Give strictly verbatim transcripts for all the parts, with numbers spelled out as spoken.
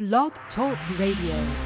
Blog Talk Radio.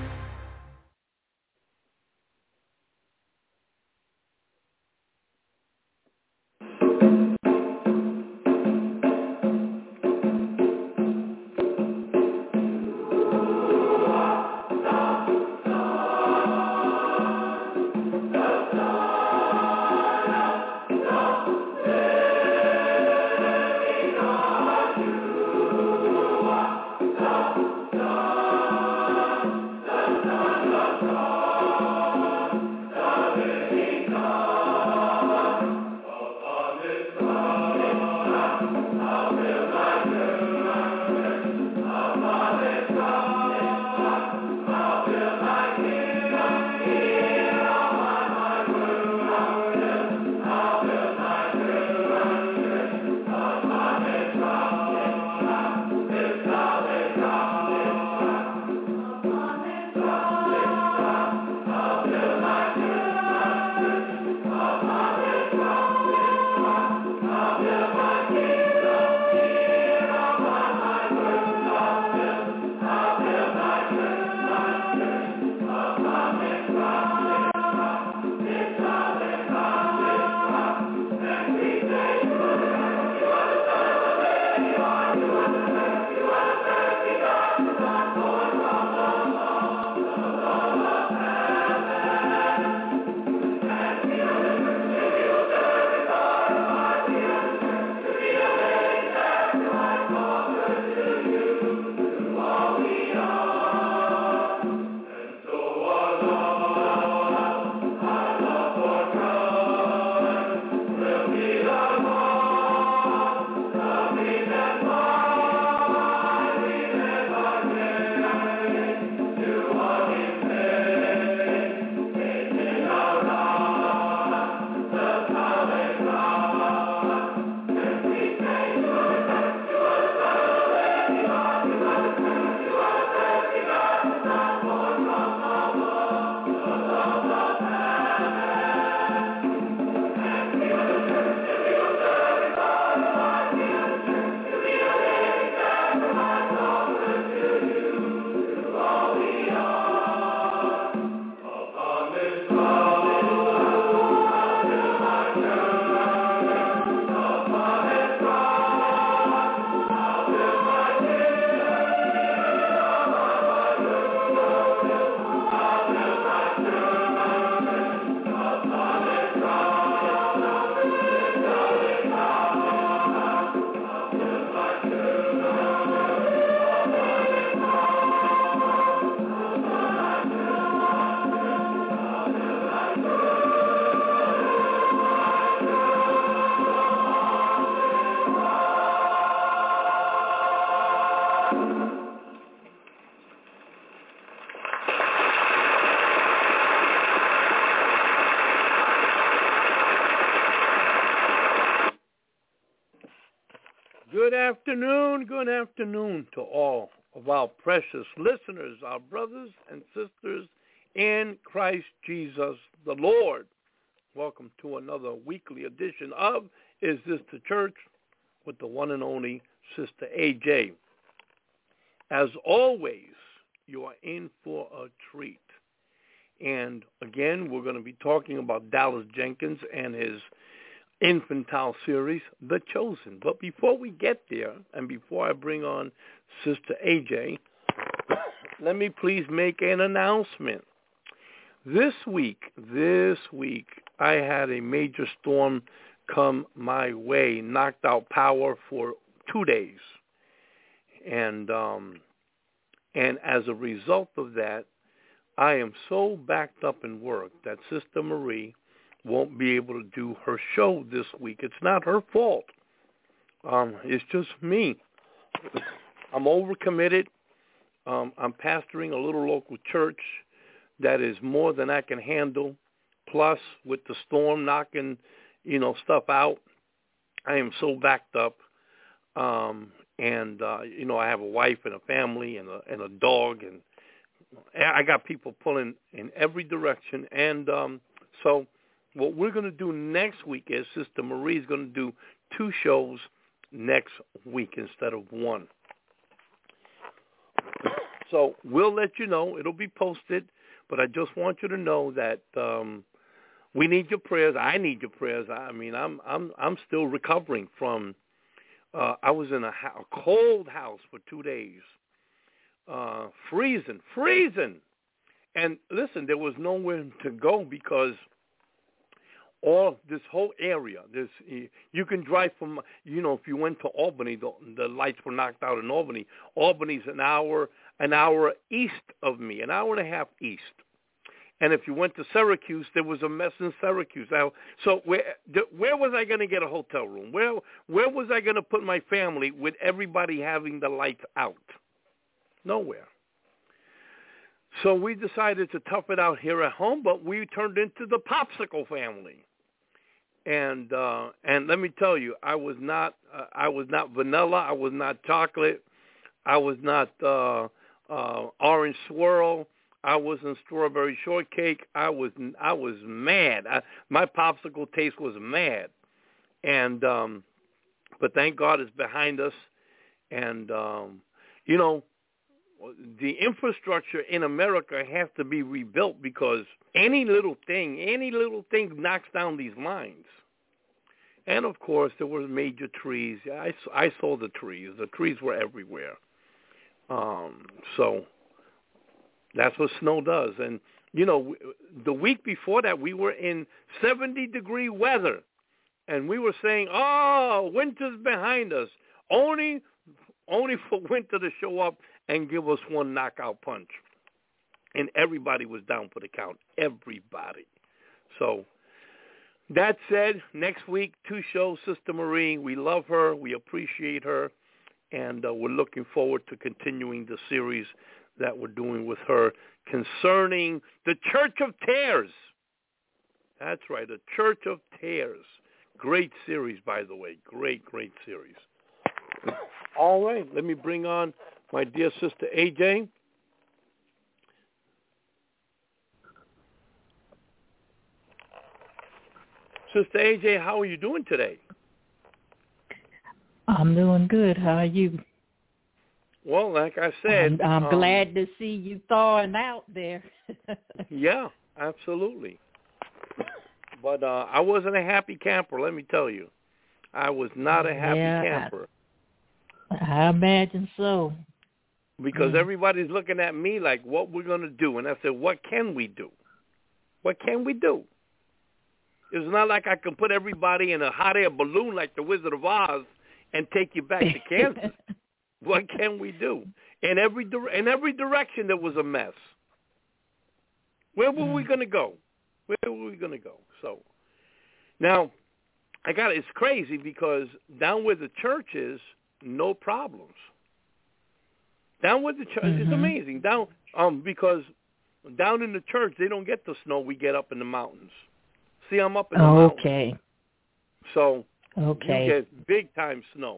Good afternoon, good afternoon to all of our precious listeners, our brothers and sisters in Christ Jesus the Lord. Welcome to another weekly edition of Is This the Church with the one and only Sister A J. As always, you are in for a treat. And again, we're going to be talking about Dallas Jenkins and his infantile series, The Chosen. But before we get there, and before I bring on Sister A J, let me please make an announcement. This week, this week, I had a major storm come my way, knocked out power for two days. And um, and as a result of that, I am so backed up in work that Sister Marie won't be able to do her show this week. It's not her fault. Um, it's just me. I'm overcommitted. Um, I'm pastoring a little local church that is more than I can handle. Plus, with the storm knocking, you know, stuff out, I am so backed up. Um, and, uh, you know, I have a wife and a family and a, and a dog. And I got people pulling in every direction. And um, so what we're going to do next week is Sister Marie is going to do two shows next week instead of one. So we'll let you know. It'll be posted. But I just want you to know that um, we need your prayers. I need your prayers. I mean, I'm I'm I'm still recovering from. Uh, I was in a, ho- a cold house for two days, uh, freezing, freezing. And listen, there was nowhere to go because all this whole area, this you can drive from, you know, if you went to Albany, the, the lights were knocked out in Albany. Albany's an hour, an hour east of me, an hour and a half east. And if you went to Syracuse, there was a mess in Syracuse. Now, so where where was I going to get a hotel room? Where where was I going to put my family with everybody having the lights out? Nowhere. So we decided to tough it out here at home, but we turned into the Popsicle family. And uh, and let me tell you, I was not uh, I was not vanilla. I was not chocolate. I was not uh, uh, orange swirl. I wasn't strawberry shortcake. I was I was mad. I, my popsicle taste was mad. And um, but thank God it's behind us. And um, you know, the infrastructure in America has to be rebuilt because any little thing, any little thing knocks down these lines. And, of course, there were major trees. I, I saw the trees. The trees were everywhere. Um, so that's what snow does. And, you know, the week before that, we were in seventy-degree weather. And we were saying, oh, winter's behind us. Only, only for winter to show up and give us one knockout punch. And everybody was down for the count. Everybody. So that said, next week, two shows, Sister Marie. We love her. We appreciate her. And uh, we're looking forward to continuing the series that we're doing with her concerning the Church of Tares. That's right, the Church of Tares. Great series, by the way. Great, great series. All right, let me bring on my dear sister A J. Sister A J, how are you doing today? I'm doing good. How are you? Well, like I said, I'm, I'm um, glad to see you thawing out there. Yeah, absolutely. But uh, I wasn't a happy camper, let me tell you. I was not a happy yeah, camper. I, I imagine so. Because mm. everybody's looking at me like, what we're going to do. And I said, what can we do? What can we do? It's not like I can put everybody in a hot air balloon like the Wizard of Oz and take you back to Kansas. What can we do? In every di- in every direction, there was a mess. Where were mm. we going to go? Where were we going to go? So now, I got it's crazy because down where the church is, no problems. Down where the church mm-hmm. is amazing. Down um because down in the church they don't get the snow we get up in the mountains. See, I'm up in the mountains. Okay. So okay. you get big time snow.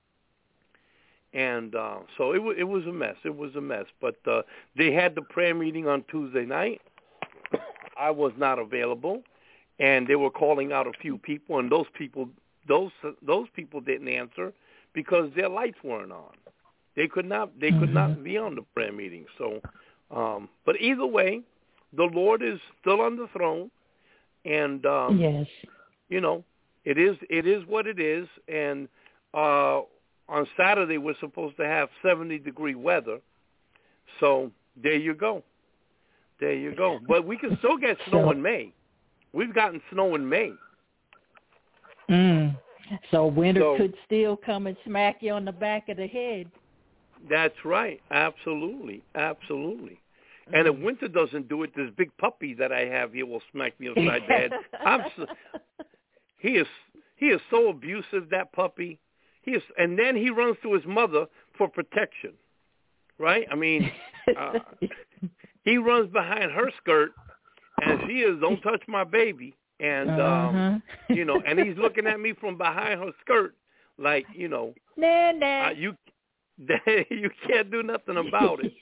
And uh, so it, w- it was a mess. It was a mess. But uh, they had the prayer meeting on Tuesday night. I was not available, and they were calling out a few people, and those people, those those people didn't answer because their lights weren't on. They could not. They could mm-hmm. not be on the prayer meeting. So, um, but either way, the Lord is still on the throne, and um, yes, you know, it is it is what it is, and. Uh, On Saturday, we're supposed to have seventy-degree weather. So there you go. There you go. But we can still get snow so, in May. We've gotten snow in May. Mm, so winter so, could still come and smack you on the back of the head. That's right. Absolutely. Absolutely. Mm. And if winter doesn't do it, this big puppy that I have here will smack me upside the head. I'm so, he is he is so abusive, that puppy. He is, and then he runs to his mother for protection, right? I mean, uh, he runs behind her skirt, and she is, don't touch my baby. And, uh-huh. um, you know, and he's looking at me from behind her skirt like, you know, nah, nah. Uh, you you can't do nothing about it.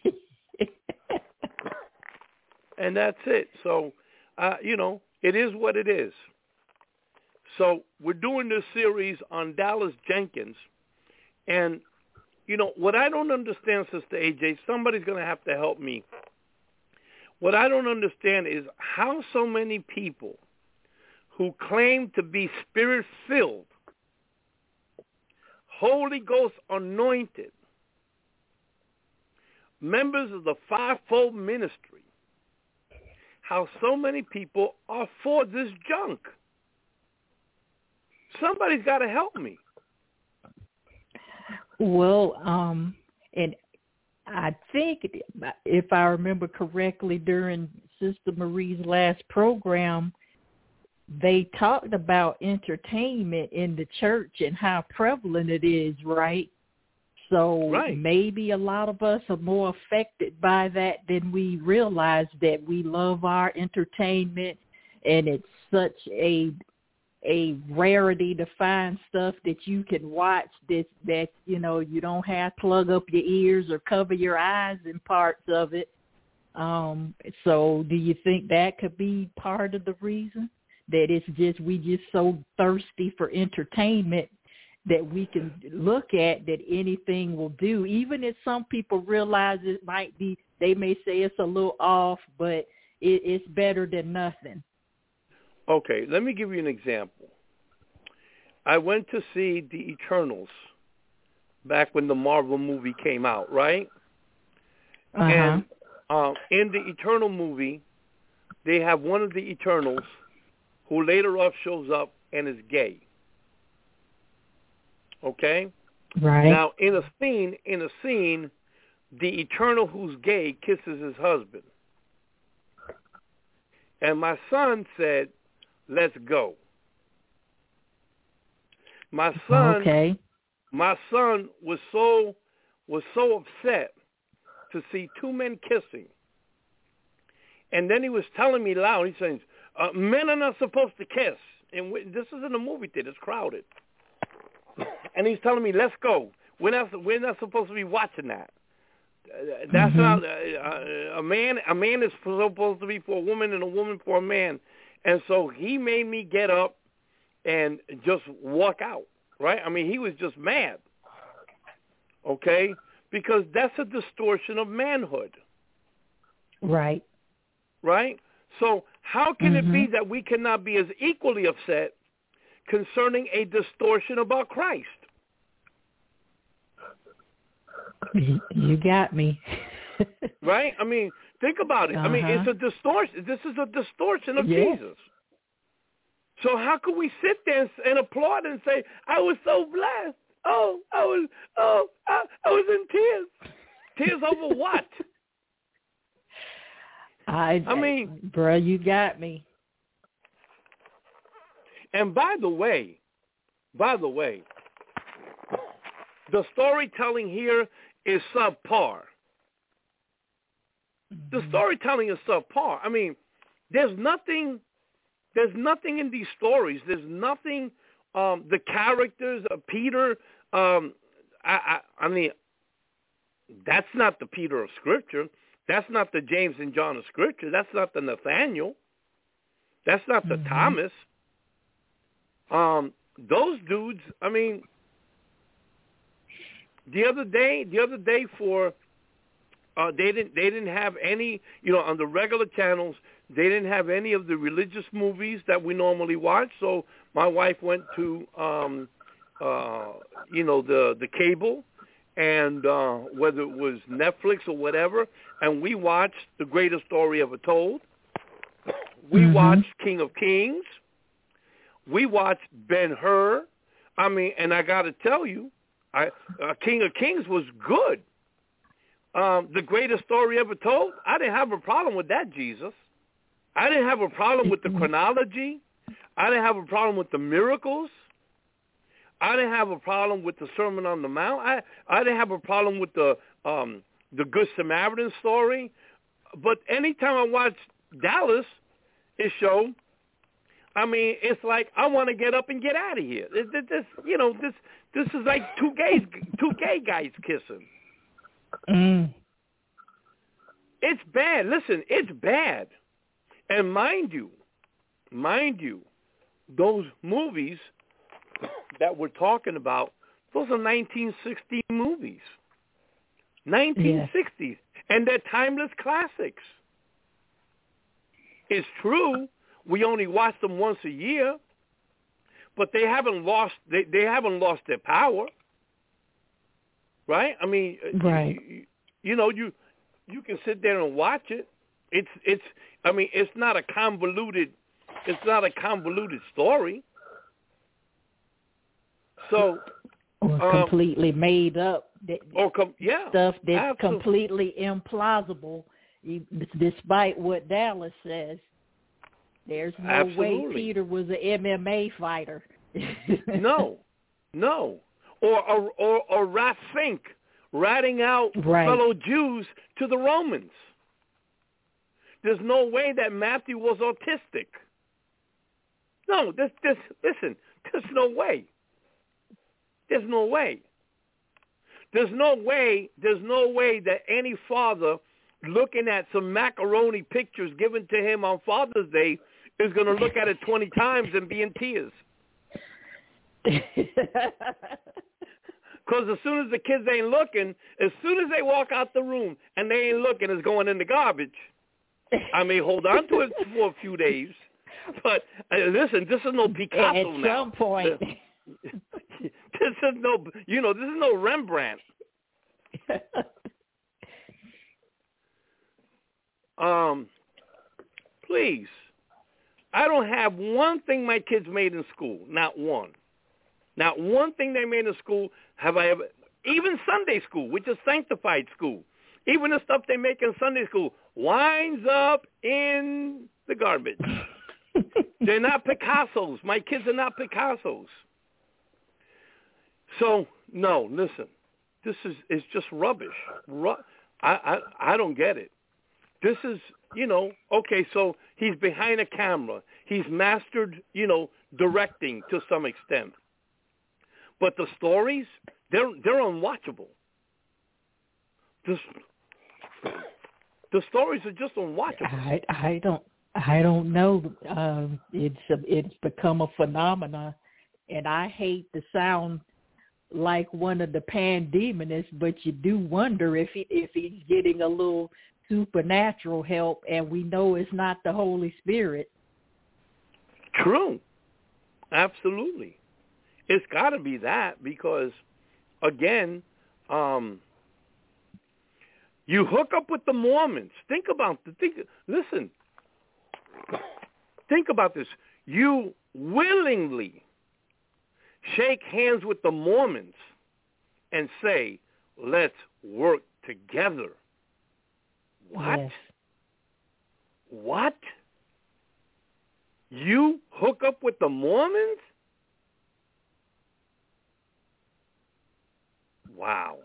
And that's it. So, uh, you know, it is what it is. So we're doing this series on Dallas Jenkins, and you know, what I don't understand, Sister A J, somebody's going to have to help me. What I don't understand is how so many people who claim to be Spirit-filled, Holy Ghost anointed, members of the fivefold ministry, how so many people are for this junk. Somebody's got to help me. Well, um, and I think, if I remember correctly, during Sister Marie's last program, they talked about entertainment in the church and how prevalent it is, right? So right. maybe a lot of us are more affected by that than we realize, that we love our entertainment, and it's such a a rarity to find stuff that you can watch that, that, you know, you don't have to plug up your ears or cover your eyes in parts of it. Um, so do you think that could be part of the reason? That it's just, we just so thirsty for entertainment that we can look at that anything will do, even if some people realize it might be, they may say it's a little off, but it, it's better than nothing. Okay, let me give you an example. I went to see The Eternals back when the Marvel movie came out, right? Uh-huh. And uh, in the Eternal movie, they have one of the Eternals who later on shows up and is gay. Okay? Right. Now, in a scene, in a scene, the Eternal who's gay kisses his husband. And my son said, "Let's go." My son, okay. my son was so was so upset to see two men kissing, and then he was telling me loud. He says, uh, "Men are not supposed to kiss." And we, this is in a movie theater; it's crowded. And he's telling me, "Let's go. We're not we're not supposed to be watching that. Uh, that's mm-hmm. not uh, a man. A man is supposed to be for a woman, and a woman for a man." And so he made me get up and just walk out, right? I mean, he was just mad, okay? Because that's a distortion of manhood. Right. Right? So how can mm-hmm. it be that we cannot be as equally upset concerning a distortion about Christ? You got me. Right? I mean, think about it. Uh-huh. I mean, it's a distortion. This is a distortion of yes. Jesus. So how could we sit there and, and applaud and say, "I was so blessed. Oh, I was, oh, I, I was in tears." Tears over what? I, I mean, bro, you got me. And by the way, by the way, the storytelling here is subpar. The storytelling is subpar. I mean, there's nothing, there's nothing in these stories. There's nothing. Um, the characters, uh, Peter. Um, I, I, I mean, that's not the Peter of Scripture. That's not the James and John of Scripture. That's not the Nathaniel. That's not the mm-hmm. Thomas. Um, those dudes. I mean, the other day, the other day for. Uh, they didn't. They didn't have any. You know, on the regular channels, they didn't have any of the religious movies that we normally watch. So my wife went to, um, uh, you know, the the cable, and uh, whether it was Netflix or whatever, and we watched The Greatest Story Ever Told. We mm-hmm. watched King of Kings. We watched Ben-Hur. I mean, and I got to tell you, I, uh, King of Kings was good. Um, the Greatest Story Ever Told, I didn't have a problem with that, Jesus. I didn't have a problem with the chronology. I didn't have a problem with the miracles. I didn't have a problem with the Sermon on the Mount. I, I didn't have a problem with the um, the Good Samaritan story. But anytime I watch Dallas, it showed, I mean, it's like I want to get up and get out of here. This, this, you know, this this is like two gays, two gay guys kissing. Mm. It's bad. Listen, it's bad. And mind you, mind you, those movies that we're talking about Those are nineteen sixty movies. nineteen sixties. Yes. And they're timeless classics. It's true, we only watch them once a year, but they haven't lost they, they haven't lost their power. Right? I mean, right. You, you know, you you can sit there and watch it. It's it's I mean, it's not a convoluted it's not a convoluted story. So or um, completely made up that, or com- yeah, stuff that's absolutely. completely implausible, despite what Dallas says. There's no absolutely. way Peter was an M M A fighter. no, no. Or or or, or Rat Fink ratting out right. fellow Jews to the Romans. There's no way that Matthew was autistic. No, this this listen, there's no way. There's no way. There's no way, there's no way that any father looking at some macaroni pictures given to him on Father's Day is going to look at it twenty times and be in tears. Because as soon as the kids ain't looking, as soon as they walk out the room and they ain't looking, it's going in the garbage. I may hold on to it for a few days, but uh, listen, this is no Picasso At now. At some point. This is no, you know, this is no Rembrandt. um, please, I don't have one thing my kids made in school, not one. Not one thing they made in school have I ever, even Sunday school, which is sanctified school, even the stuff they make in Sunday school winds up in the garbage. They're not Picassos. My kids are not Picassos. So, no, listen, this is it's just rubbish. Ru- I, I I don't get it. This is, you know, okay, so he's behind a camera. He's mastered, you know, directing to some extent. But the stories, they're they're unwatchable. The, the stories are just unwatchable. I I don't I don't know. Um, it's a, it's become a phenomenon, and I hate to sound like one of the pandemonists, but you do wonder if he if he's getting a little supernatural help, and we know it's not the Holy Spirit. True, absolutely. It's got to be that because, again, um, you hook up with the Mormons. Think about the think. Listen, think about this. You willingly shake hands with the Mormons and say, "Let's work together." What? Yes. What? You hook up with the Mormons? Wow.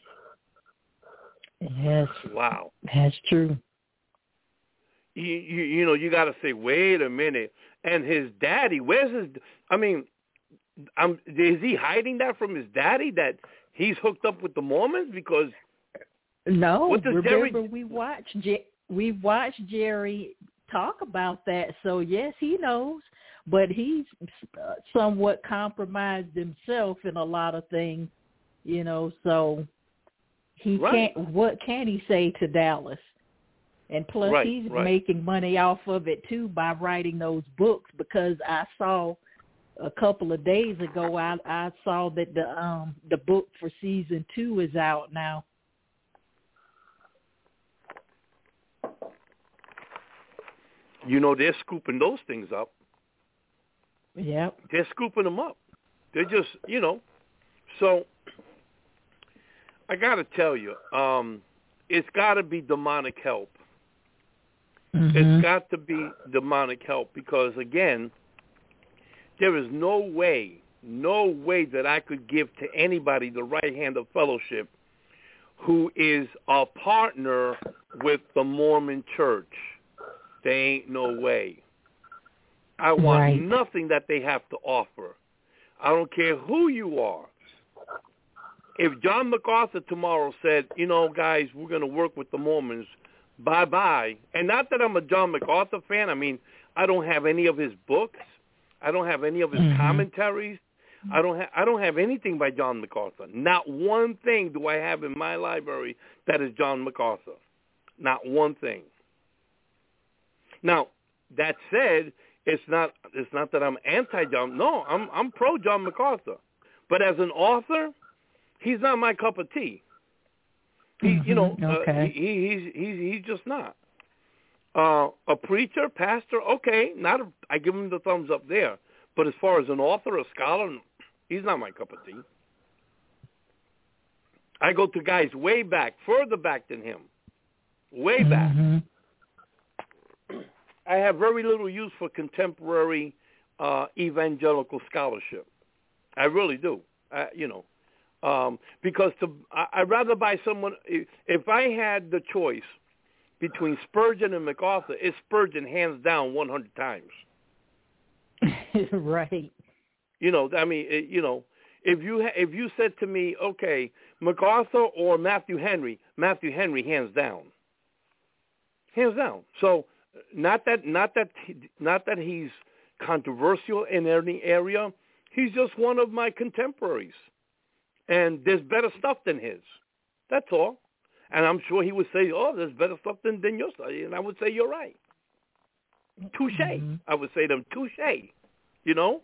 Yes. Wow. That's true. You, you, you know, you got to say, wait a minute. And his daddy, where's his, I mean, um, is he hiding that from his daddy that he's hooked up with the Mormons? Because no, remember Jerry... we watched we watched Jerry talk about that. So yes, he knows, but he's somewhat compromised himself in a lot of things, you know. So he right. can't. What can he say to Dallas? And plus, right, he's right. making money off of it too by writing those books. Because I saw a couple of days ago, I, I saw that the um, the book for season two is out now. You know, they're scooping those things up. Yep. They're scooping them up. They're just, you know. So I got to tell you, um, it's got to be demonic help. Mm-hmm. It's got to be demonic help because, again, there is no way, no way that I could give to anybody the right hand of fellowship who is a partner with the Mormon Church. There ain't no way. I want right. nothing that they have to offer. I don't care who you are. If John MacArthur tomorrow said, you know, guys, we're going to work with the Mormons, bye-bye. And not that I'm a John MacArthur fan. I mean, I don't have any of his books. I don't have any of his mm-hmm. commentaries. I don't have I don't have anything by John MacArthur. Not one thing do I have in my library that is John MacArthur. Not one thing. Now, that said, it's not it's not that I'm anti-John. No, I'm I'm pro John MacArthur. But as an author, he's not my cup of tea. He, mm-hmm. you know, okay. uh, he, he's he's he's just not. Uh, a preacher, pastor, okay, not a, I give him the thumbs up there. But as far as an author, a scholar, he's not my cup of tea. I go to guys way back, further back than him, way back. Mm-hmm. I have very little use for contemporary uh, evangelical scholarship. I really do. Uh, you know, um, because to, I, I'd rather buy someone. If I had the choice between Spurgeon and MacArthur, it's Spurgeon hands down one hundred times. Right. You know, I mean, it, you know, if you ha- if you said to me, okay, MacArthur or Matthew Henry, Matthew Henry hands down, hands down. So not that not that not that he's controversial in any area. He's just one of my contemporaries, and there's better stuff than his. That's all. And I'm sure he would say, oh, there's better stuff than, than your study. And I would say, you're right. Touche. Mm-hmm. I would say to them, touche, you know?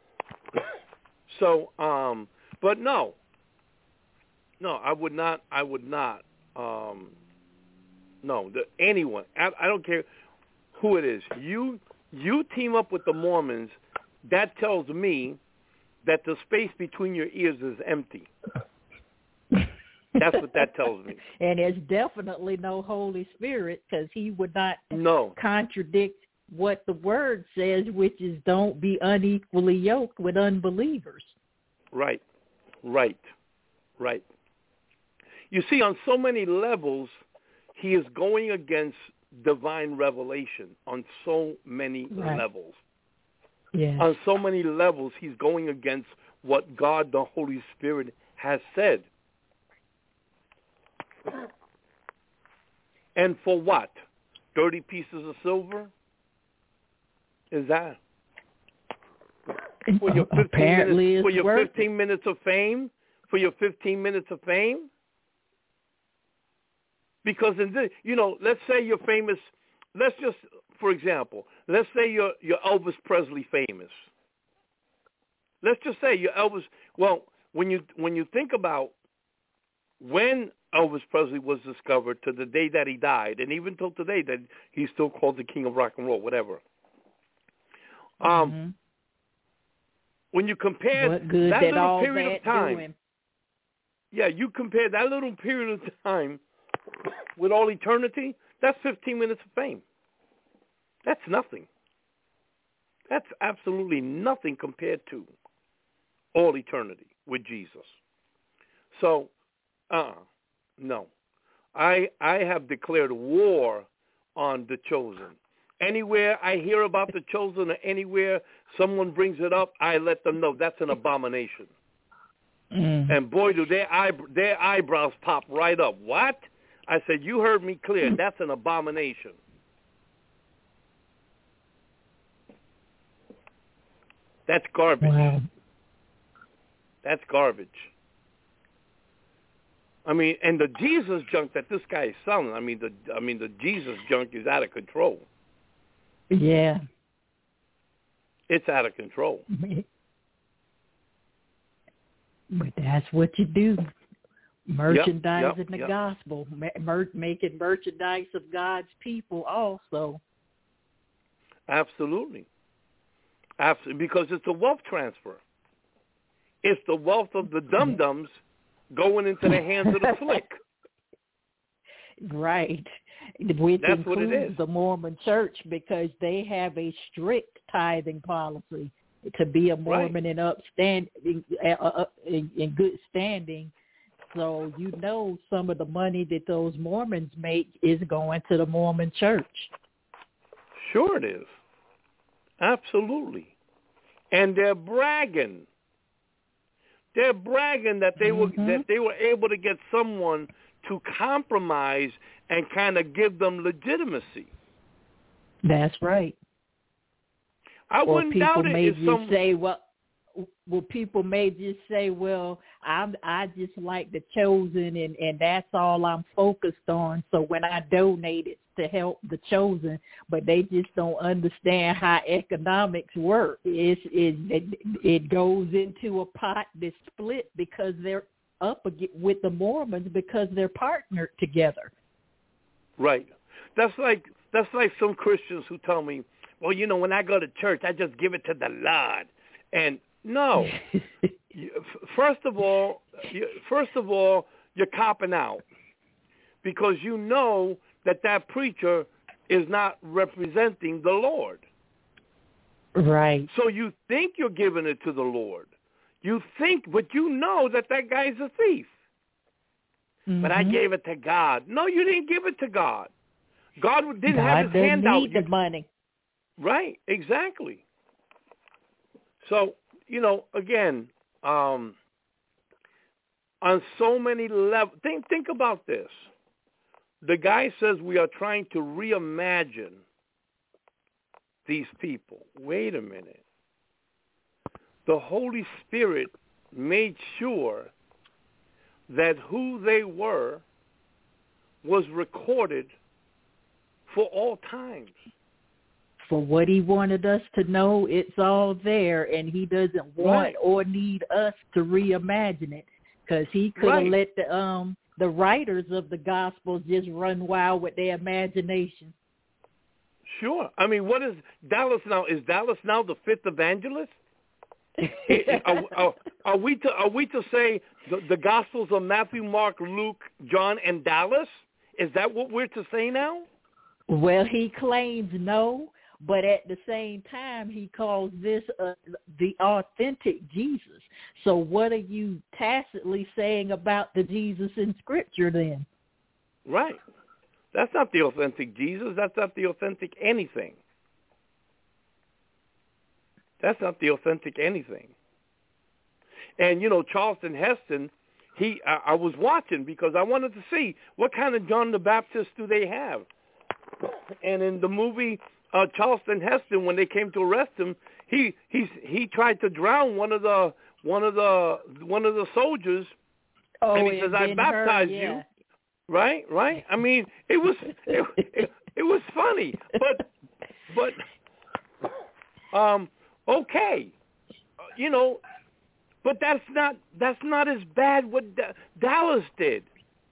So, um, but no. No, I would not, I would not, um, no, the, anyone, I, I don't care who it is. You, you team up with the Mormons, that tells me that the space between your ears is empty. That's what that tells me. And there's definitely no Holy Spirit, because he would not no. contradict what the word says, which is don't be unequally yoked with unbelievers. Right, right, right. You see, on so many levels, he is going against divine revelation on so many right. levels. Yeah. On so many levels, he's going against what God, the Holy Spirit, has said. And for what? thirty pieces of silver? Is that? For your fifteen Apparently minutes, for your worth fifteen minutes of fame? For your fifteen minutes of fame? Because in this, you know, let's say you're famous. Let's just, for example, let's say you're you're Elvis Presley famous. Let's just say you're Elvis. Well, when you when you think about when Elvis Presley was discovered to the day that he died, and even till today that he's still called the king of rock and roll, whatever. Um, mm-hmm. When you compare what good that did little all period that of time, do him? yeah, you compare that little period of time with all eternity, that's fifteen minutes of fame. That's nothing. That's absolutely nothing compared to all eternity with Jesus. So, uh-uh, no. I I have declared war on the chosen. Anywhere I hear about the chosen or anywhere someone brings it up, I let them know that's an abomination. Mm. And boy, do their, eye, their eyebrows pop right up. What? I said, you heard me clear. That's an abomination. That's garbage. Wow. That's garbage. I mean, and the Jesus junk that this guy is selling, I mean, the I mean, the Jesus junk is out of control. Yeah. It's out of control. But that's what you do. Merchandising yep, yep, the yep. gospel, mer- making merchandise of God's people also. Absolutely. Absolutely, because it's a wealth transfer. It's the wealth of the dum-dums going into the hands of the slick. Right. Which That's what it includes is. the Mormon Church, because they have a strict tithing policy. To be a Mormon right. in upstand in, uh, in, in good standing, so you know some of the money that those Mormons make is going to the Mormon Church. Sure it is. Absolutely. And they're bragging. They're bragging that they mm-hmm. were that they were able to get someone to compromise and kind of give them legitimacy. That's right. I or wouldn't people doubt it maybe if some say, well, well, people may just say, well, I'm, I just like the Chosen, and, and that's all I'm focused on. So when I donate it to help the Chosen, but they just don't understand how economics work. It's, it, it, it goes into a pot that's split because they're up with the Mormons because they're partnered together. Right. That's like that's like some Christians who tell me, well, you know, when I go to church, I just give it to the Lord. And no, first of all, first of all, you're copping out because you know that that preacher is not representing the Lord. Right. So you think you're giving it to the Lord. You think, but you know that that guy's a thief. Mm-hmm. But I gave it to God. No, you didn't give it to God. God didn't God have his hand out. God need the money. Right, exactly. So, you know, again, um, on so many levels, think, think about this. The guy says we are trying to reimagine these people. Wait a minute. The Holy Spirit made sure that who they were was recorded for all times. For what he wanted us to know, it's all there, and he doesn't want right. or need us to reimagine it, because he could have right. let the um the writers of the Gospels just run wild with their imagination. Sure. I mean, what is Dallas now? Is Dallas now the fifth evangelist? are, are, are we to are we to say the, the Gospels of Matthew, Mark, Luke, John, and Dallas? Is that what we're to say now? Well, he claims no. But at the same time, he calls this uh, the authentic Jesus. So what are you tacitly saying about the Jesus in Scripture then? Right. That's not the authentic Jesus. That's not the authentic anything. That's not the authentic anything. And, you know, Charlton Heston, he I, I was watching because I wanted to see what kind of John the Baptist do they have. And in the movie... Uh, Charlton Heston, when they came to arrest him, he he he tried to drown one of the one of the one of the soldiers, oh, and he says, "I baptized yeah. you." Right, right. I mean, it was it, it, it was funny, but but um okay, uh, you know, but that's not that's not as bad what D- Dallas did.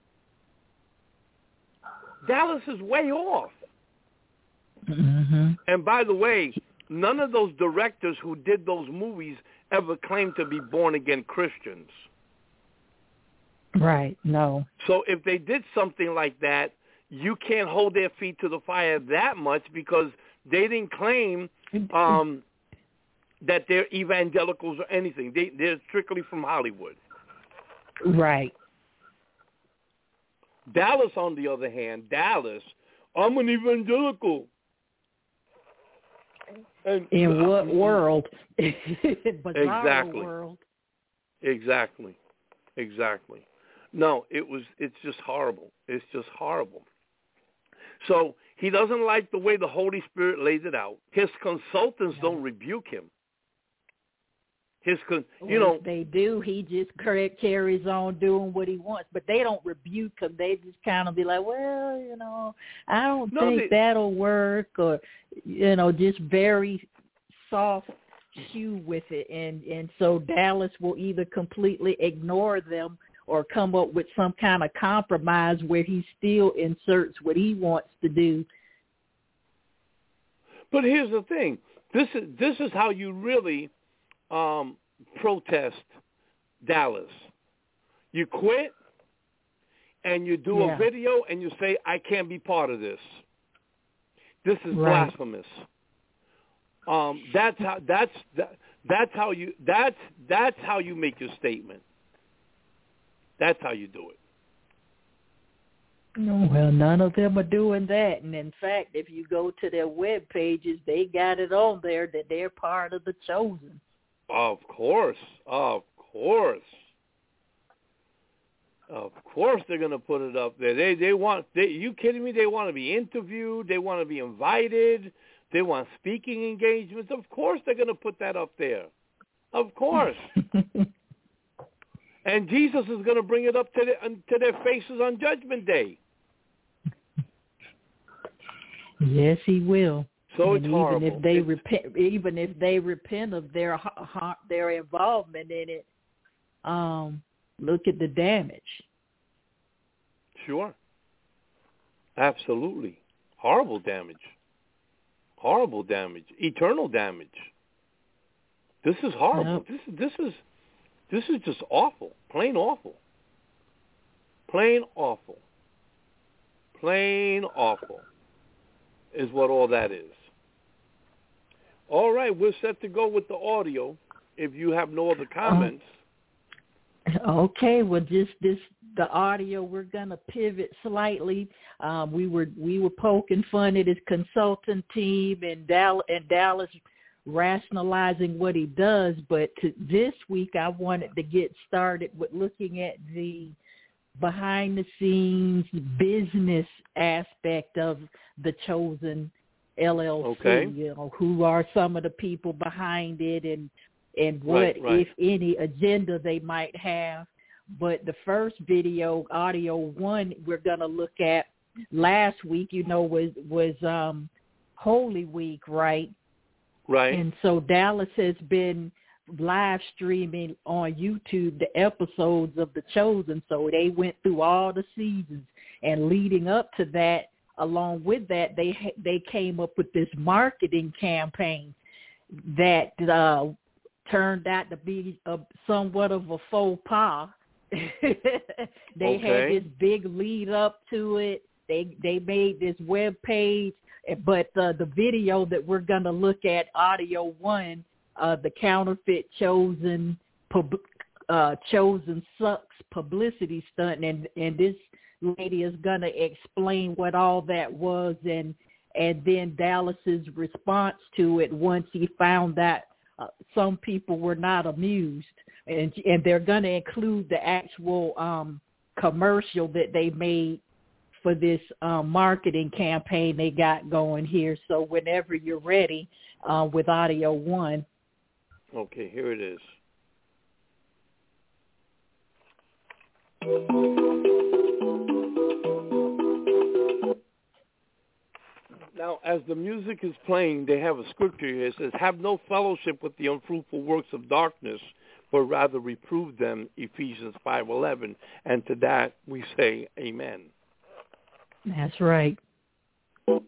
Dallas is way off. Mm-hmm. And by the way, none of those directors who did those movies ever claimed to be born-again Christians. Right, no. So if they did something like that, you can't hold their feet to the fire that much because they didn't claim um, that they're evangelicals or anything. They, they're strictly from Hollywood. Right. Dallas, on the other hand, Dallas, I'm an evangelical. And, in what uh, world? exactly. World. Exactly. Exactly. No, it was. It's just horrible. It's just horrible. So he doesn't like the way the Holy Spirit lays it out. His consultants yeah. don't rebuke him. His, con- you well, know, if they do. He just carries on doing what he wants, but they don't rebuke him. They just kind of be like, well, you know, I don't no, think they, that'll work, or you know, just very soft shoe with it, and and so Dallas will either completely ignore them or come up with some kind of compromise where he still inserts what he wants to do. But here's the thing: this is this is how you really. Um, protest Dallas. You quit and you do yeah. a video and you say, I can't be part of this. This is right. blasphemous. Um, that's how that's that, that's how you that's that's how you make your statement. That's how you do it. No, well, none of them are doing that. And in fact, if you go to their web pages, they got it on there that they're part of the Chosen. Of course, of course, of course, they're going to put it up there. They they want. They, you kidding me? They want to be interviewed. They want to be invited. They want speaking engagements. Of course, they're going to put that up there. Of course. And Jesus is going to bring it up to, the, to their faces on Judgment Day. Yes, he will. So and it's even horrible. if they it's, repent, even if they repent of their their involvement in it, um, look at the damage. Sure. Absolutely. Horrible damage. Horrible damage. Eternal damage. This is horrible. Yep. This this is this is just awful. Plain awful. Plain awful. Plain awful is what all that is. All right, we're set to go with the audio. If you have no other comments. Um, okay, well, just this the audio. We're gonna pivot slightly. Um, we were we were poking fun at his consultant team and Dallas and Dallas rationalizing what he does, but to this week I wanted to get started with looking at the behind the scenes business aspect of the Chosen L L C. Okay. You know, who are some of the people behind it, and and what, right, right. if any, agenda they might have. But the first video, audio one, we're going to look at last week, you know, was was um, Holy Week, right? Right. And so Dallas has been live streaming on YouTube the episodes of The Chosen. So they went through all the seasons, and leading up to that, along with that, they they came up with this marketing campaign that uh, turned out to be a, somewhat of a faux pas. they okay. had this big lead up to it. They they made this web page, but uh, the video that we're going to look at, audio one, uh, the counterfeit Chosen pub, uh, Chosen Sucks publicity stunt, and and this lady is going to explain what all that was, and and then Dallas's response to it once he found out uh, some people were not amused, and and they're going to include the actual um, commercial that they made for this um, marketing campaign they got going here. So whenever you're ready uh, with audio one. Okay, here it is. Now, as the music is playing, they have a scripture here. It says, have no fellowship with the unfruitful works of darkness, but rather reprove them, Ephesians five eleven. And to that we say amen. That's right. The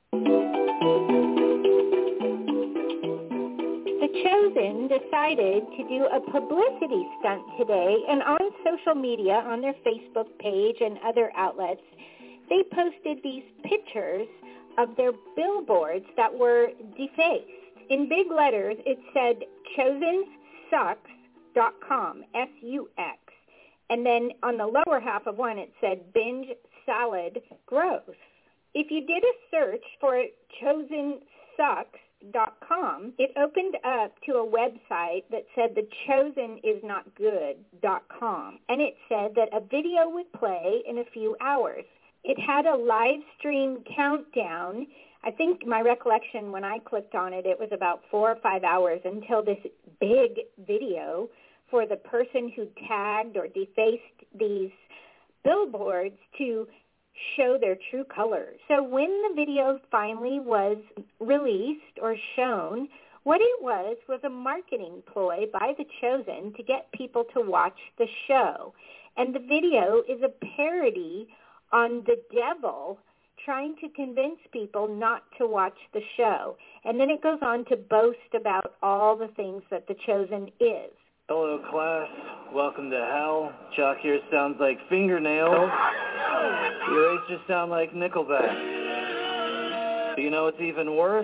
Chosen decided to do a publicity stunt today, and on social media, on their Facebook page and other outlets, they posted these pictures of their billboards that were defaced. In big letters, it said chosen sucks dot com, S U X. And then on the lower half of one, it said binge salad gross. If you did a search for chosen sucks dot com, it opened up to a website that said the chosen is not good dot com. And it said that a video would play in a few hours. It had a live stream countdown. I think my recollection when I clicked on it, it was about four or five hours until this big video for the person who tagged or defaced these billboards to show their true colors. So when the video finally was released or shown, what it was was a marketing ploy by The Chosen to get people to watch the show. And the video is a parody on the devil trying to convince people not to watch the show. And then it goes on to boast about all the things that The Chosen is. Hello, class. Welcome to hell. Chalk here sounds like fingernails. Your A's just sound like Nickelback. Do you know what's even worse?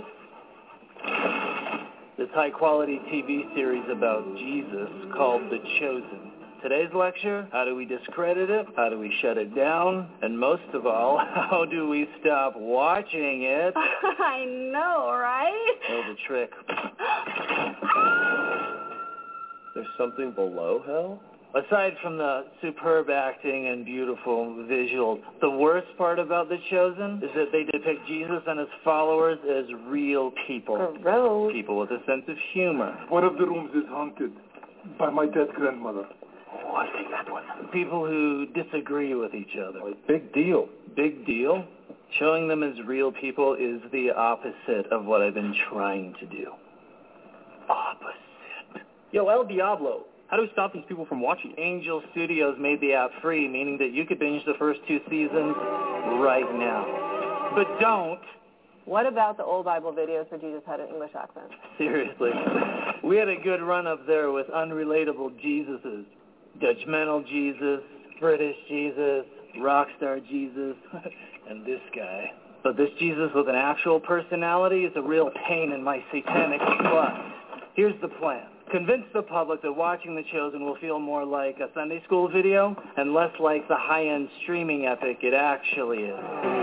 This high-quality T V series about Jesus called The Chosen. Today's lecture, how do we discredit it? How do we shut it down? And most of all, how do we stop watching it? I know, right? Know the trick. There's something below hell? Aside from the superb acting and beautiful visuals, the worst part about The Chosen is that they depict Jesus and his followers as real people. Gross. People with a sense of humor. One of the rooms is haunted by my dead grandmother. Oh, I think that one. People who disagree with each other. Big deal. Big deal? Showing them as real people is the opposite of what I've been trying to do. Opposite. Yo, El Diablo. How do we stop these people from watching? Angel Studios made the app free, meaning that you could binge the first two seasons right now. But don't. What about the old Bible videos where Jesus had an English accent? Seriously. We had a good run up there with unrelatable Jesuses. Judgmental Jesus, British Jesus, rockstar Jesus, and this guy. But this Jesus with an actual personality is a real pain in my satanic butt. Here's the plan. Convince the public that watching The Chosen will feel more like a Sunday school video and less like the high-end streaming epic it actually is.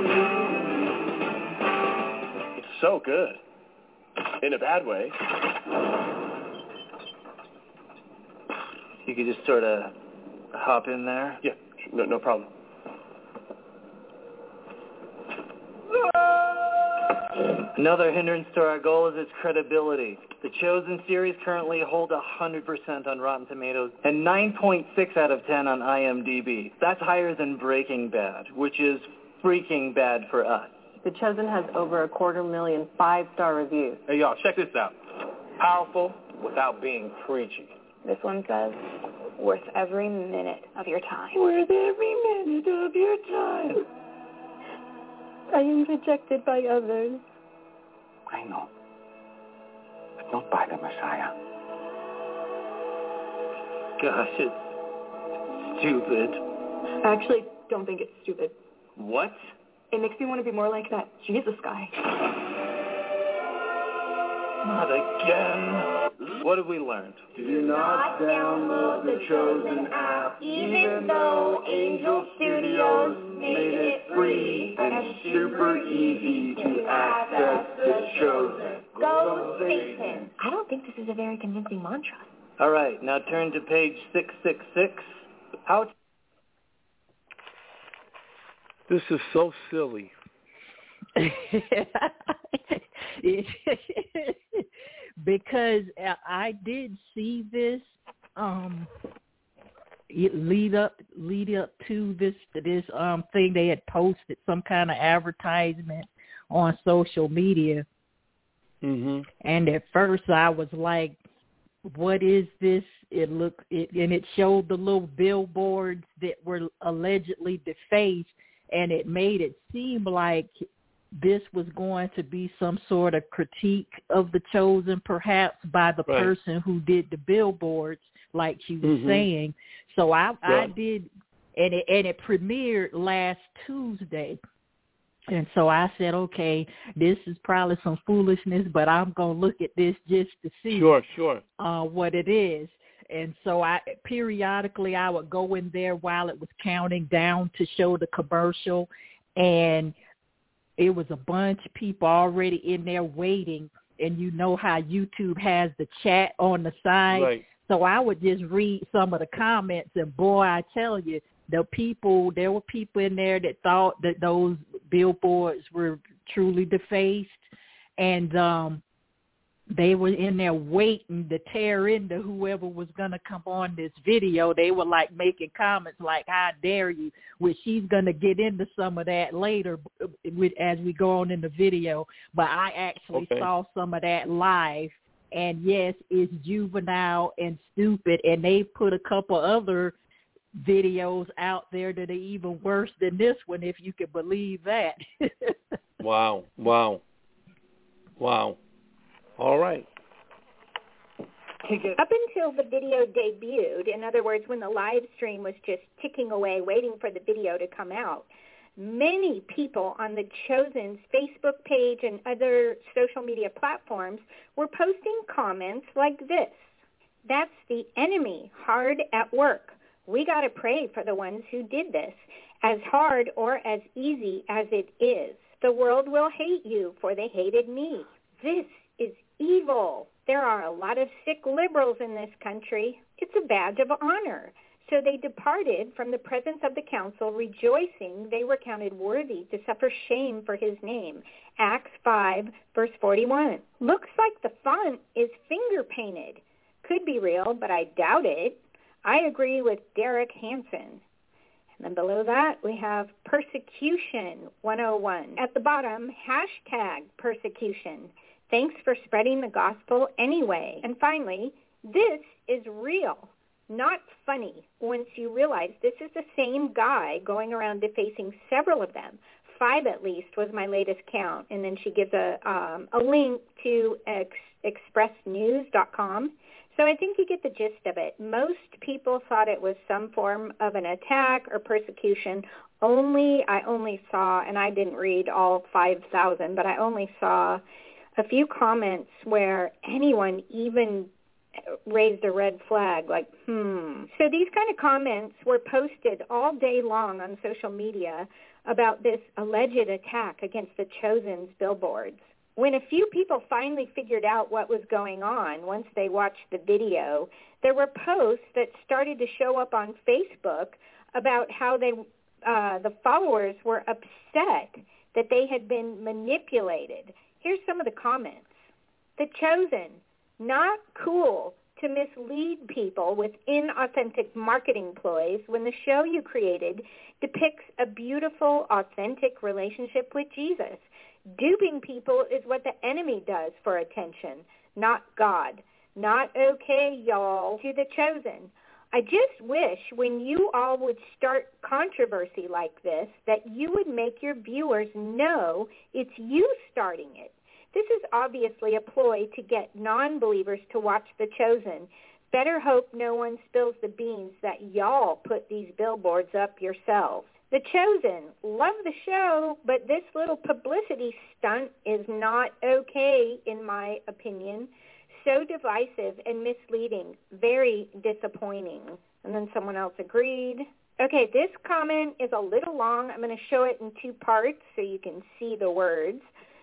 It's so good. In a bad way. You could just sort of hop in there? Yeah, no, no problem. Another hindrance to our goal is its credibility. The Chosen series currently hold one hundred percent on Rotten Tomatoes and nine point six out of ten on IMDb. That's higher than Breaking Bad, which is freaking bad for us. The Chosen has over a quarter million five-star reviews. Hey, y'all, check this out. Powerful without being preachy. This one says, worth every minute of your time. Worth every minute of your time. I am rejected by others. I know. But not by the Messiah. Gosh, it's stupid. I actually don't think it's stupid. What? It makes me want to be more like that Jesus guy. Not again. What have we learned? Do not download the Chosen app, even though Angel Studios made it free and super easy to access the Chosen. Go Satan. I don't think this is a very convincing mantra. All right, now turn to page six six six. How? This is so silly. Because I did see this um, lead up lead up to this this um thing. They had posted some kind of advertisement on social media, mm-hmm. and at first I was like, "What is this?" It looked it, and it showed the little billboards that were allegedly defaced, and it made it seem like this was going to be some sort of critique of The Chosen, perhaps by the right. person who did the billboards, like she was mm-hmm. saying. So I, right. I did, and it, and it premiered last Tuesday. And so I said, okay, this is probably some foolishness, but I'm going to look at this just to see sure, sure. Uh, what it is. And so I periodically I would go in there while it was counting down to show the commercial, and it was a bunch of people already in there waiting, and you know how YouTube has the chat on the side. Right. So I would just read some of the comments, and boy, I tell you, the people, there were people in there that thought that those billboards were truly defaced, and um, they were in there waiting to tear into whoever was going to come on this video. They were like making comments like, how dare you, which she's going to get into some of that later as we go on in the video. But I actually okay. saw some of that live. And yes, it's juvenile and stupid. And they put a couple other videos out there that are even worse than this one, if you can believe that. Wow. Wow. Wow. All right. Up until the video debuted, in other words, when the live stream was just ticking away, waiting for the video to come out, many people on the Chosen's Facebook page and other social media platforms were posting comments like this. That's the enemy hard at work. We got to pray for the ones who did this. As hard or as easy as it is, the world will hate you, for they hated me. This is evil. There are a lot of sick liberals in this country. It's a badge of honor. So they departed from the presence of the council, rejoicing they were counted worthy to suffer shame for his name. Acts five, verse forty-one. Looks like the font is finger-painted. Could be real, but I doubt it. I agree with Derek Hansen. And then below that, we have Persecution one oh one. At the bottom, hashtag persecution. Thanks for spreading the gospel anyway. And finally, this is real. Not funny once you realize this is the same guy going around defacing several of them. Five at least was my latest count. And then she gives a um, a link to ex- express news dot com. So I think you get the gist of it. Most people thought it was some form of an attack or persecution. Only, I only saw, and I didn't read all five thousand, but I only saw a few comments where anyone even raised a red flag, like, hmm. So these kind of comments were posted all day long on social media about this alleged attack against the Chosen's billboards. When a few people finally figured out what was going on once they watched the video, there were posts that started to show up on Facebook about how they, uh, the followers were upset that they had been manipulated. Here's some of the comments. The Chosen, not cool to mislead people with inauthentic marketing ploys when the show you created depicts a beautiful, authentic relationship with Jesus. Duping people is what the enemy does for attention, not God. Not okay, y'all. To the Chosen, I just wish when you all would start controversy like this that you would make your viewers know it's you starting it. This is obviously a ploy to get non-believers to watch The Chosen. Better hope no one spills the beans that y'all put these billboards up yourselves. The Chosen, love the show, but this little publicity stunt is not okay, in my opinion. So divisive and misleading, very disappointing. And then someone else agreed. Okay, this comment is a little long. I'm going to show it in two parts so you can see the words.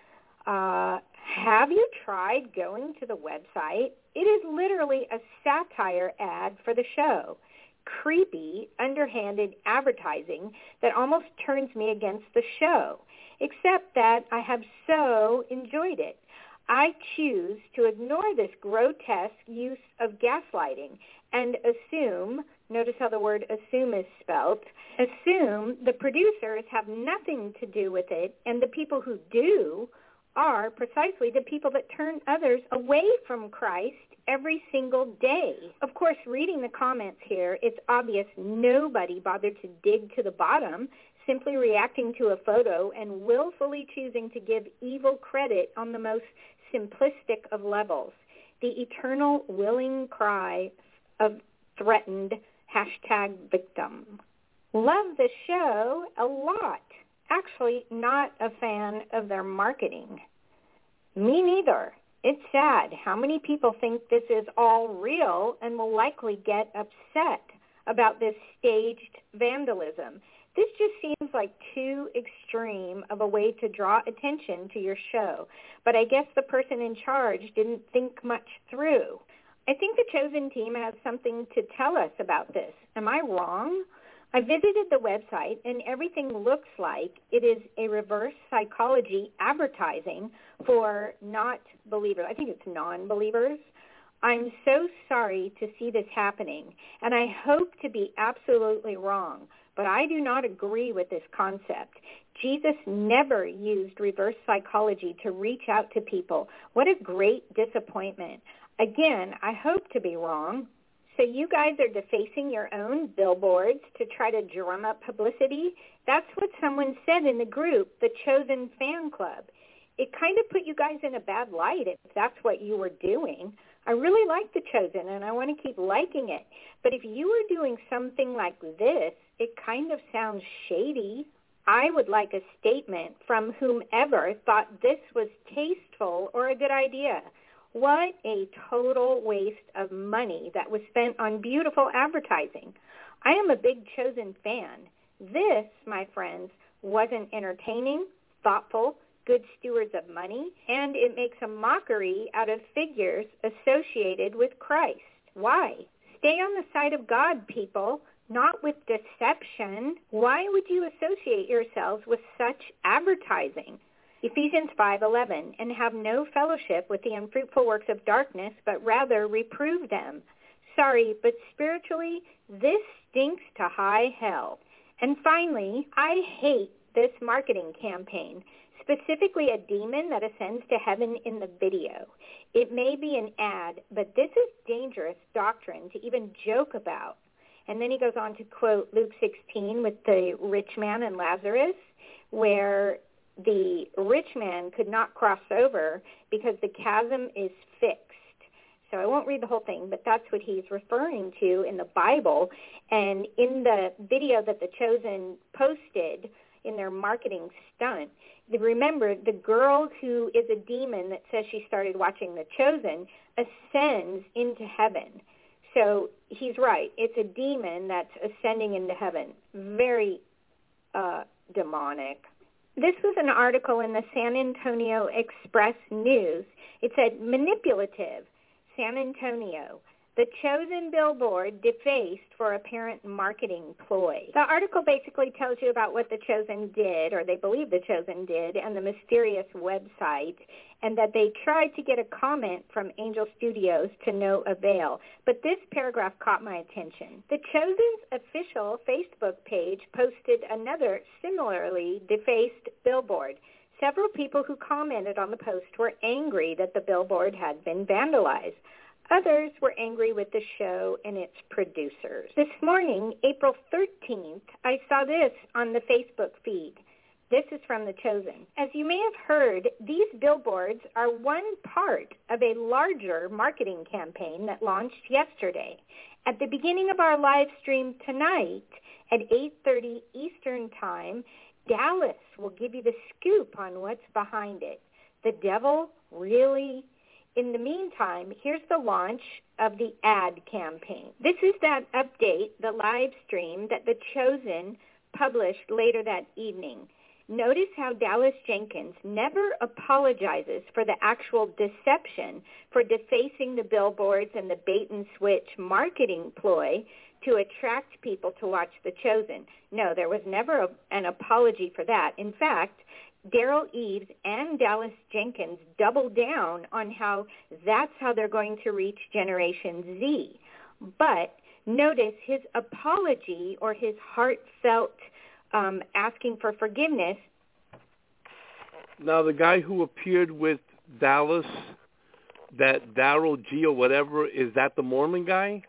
Uh, have you tried going to the website? It is literally a satire ad for the show. Creepy, underhanded advertising that almost turns me against the show, except that I have so enjoyed it. I choose to ignore this grotesque use of gaslighting and assume, notice how the word assume is spelt, assume the producers have nothing to do with it, and the people who do are precisely the people that turn others away from Christ every single day. Of course, reading the comments here, it's obvious nobody bothered to dig to the bottom, simply reacting to a photo and willfully choosing to give evil credit on the most simplistic of levels. The eternal willing cry of threatened hashtag victim. Love the show a lot. Actually, not a fan of their marketing. Me neither. It's sad how many people think this is all real and will likely get upset about this staged vandalism. This just seems like too extreme of a way to draw attention to your show. But I guess the person in charge didn't think much through. I think the Chosen team has something to tell us about this. Am I wrong? I visited the website, and everything looks like it is a reverse psychology advertising for not believers. I think it's non-believers. I'm so sorry to see this happening, and I hope to be absolutely wrong, but I do not agree with this concept. Jesus never used reverse psychology to reach out to people. What a great disappointment. Again, I hope to be wrong. So you guys are defacing your own billboards to try to drum up publicity? That's what someone said in the group, the Chosen Fan Club. It kind of put you guys in a bad light if that's what you were doing. I really like The Chosen, and I want to keep liking it. But if you were doing something like this, it kind of sounds shady. I would like a statement from whomever thought this was tasteful or a good idea. What a total waste of money that was spent on beautiful advertising. I am a big Chosen fan. This, my friends, wasn't entertaining, thoughtful, good stewards of money, and it makes a mockery out of figures associated with Christ. Why? Stay on the side of God, people, not with deception. Why would you associate yourselves with such advertising? Ephesians five eleven, and have no fellowship with the unfruitful works of darkness, but rather reprove them. Sorry, but spiritually, this stinks to high hell. And finally, I hate this marketing campaign, specifically a demon that ascends to heaven in the video. It may be an ad, but this is dangerous doctrine to even joke about. And then he goes on to quote Luke sixteen with the rich man and Lazarus, where the rich man could not cross over because the chasm is fixed. So I won't read the whole thing, but that's what he's referring to in the Bible. And in the video that The Chosen posted in their marketing stunt, remember, the girl who is a demon that says she started watching The Chosen ascends into heaven. So he's right. It's a demon that's ascending into heaven. Very uh, demonic. This was an article in the San Antonio Express News. It said, manipulative, San Antonio. The Chosen billboard defaced for apparent marketing ploy. The article basically tells you about what The Chosen did, or they believe The Chosen did, and the mysterious website, and that they tried to get a comment from Angel Studios to no avail. But this paragraph caught my attention. The Chosen's official Facebook page posted another similarly defaced billboard. Several people who commented on the post were angry that the billboard had been vandalized. Others were angry with the show and its producers. This morning, April thirteenth, I saw this on the Facebook feed. This is from The Chosen. As you may have heard, these billboards are one part of a larger marketing campaign that launched yesterday. At the beginning of our live stream tonight at eight thirty Eastern Time, Dallas will give you the scoop on what's behind it. The devil really... In the meantime, here's the launch of the ad campaign. This is that update, the live stream that The Chosen published later that evening. Notice how Dallas Jenkins never apologizes for the actual deception, for defacing the billboards and the bait-and-switch marketing ploy to attract people to watch The Chosen. No, there was never a, an apology for that. In fact, Daryl Eves and Dallas Jenkins doubled down on how that's how they're going to reach Generation Z. But notice his apology or his heartfelt um, asking for forgiveness. Now, the guy who appeared with Dallas, that Daryl G or whatever, is that the Mormon guy?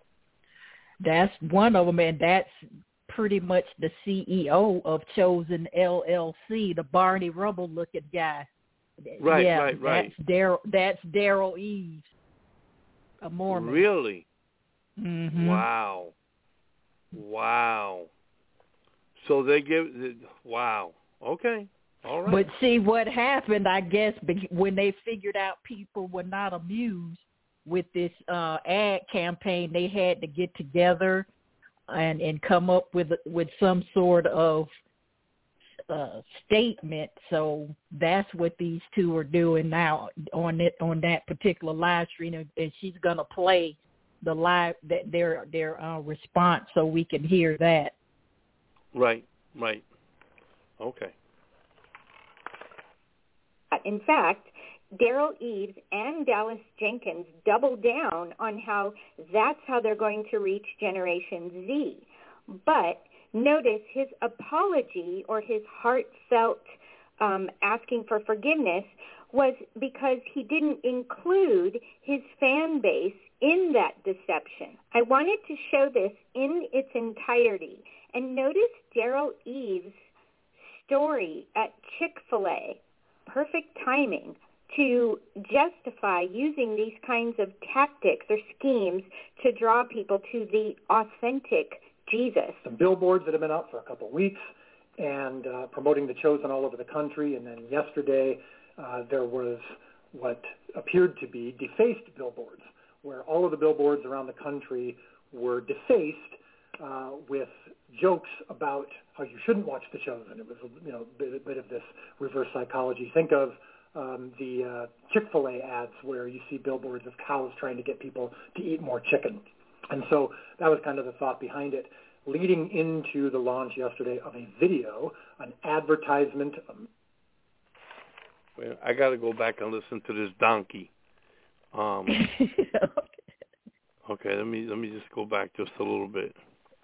That's one of them, and that's pretty much the C E O of Chosen L L C, the Barney Rubble-looking guy. Right, yeah, right, right. That's Daryl. That's Daryl Eves, a Mormon. Really? Mm-hmm. Wow. Wow. So they give. Wow. Okay. All right. But see what happened, I guess, when they figured out people were not amused with this uh, ad campaign, they had to get together and and come up with with some sort of uh, statement. So that's what these two are doing now on it on that particular live stream, and she's gonna play the live that their their uh, response so we can hear that. Right, right. Okay. In fact, Daryl Eves and Dallas Jenkins doubled down on how that's how they're going to reach Generation Z. But notice his apology or his heartfelt um, asking for forgiveness was because he didn't include his fan base in that deception. I wanted to show this in its entirety. And notice Daryl Eves' story at Chick-fil-A. Perfect timing to justify using these kinds of tactics or schemes to draw people to the authentic Jesus. Some billboards that have been out for a couple of weeks and uh, promoting The Chosen all over the country. And then yesterday uh, there was what appeared to be defaced billboards, where all of the billboards around the country were defaced uh, with jokes about how you shouldn't watch The Chosen. It was, you know, a bit, bit of this reverse psychology. Think of um, the uh, Chick-fil-A ads where you see billboards of cows trying to get people to eat more chicken. And so that was kind of the thought behind it, leading into the launch yesterday of a video, an advertisement. Um, Well, I got to go back and listen to this donkey. Um, okay, let me let me just go back just a little bit.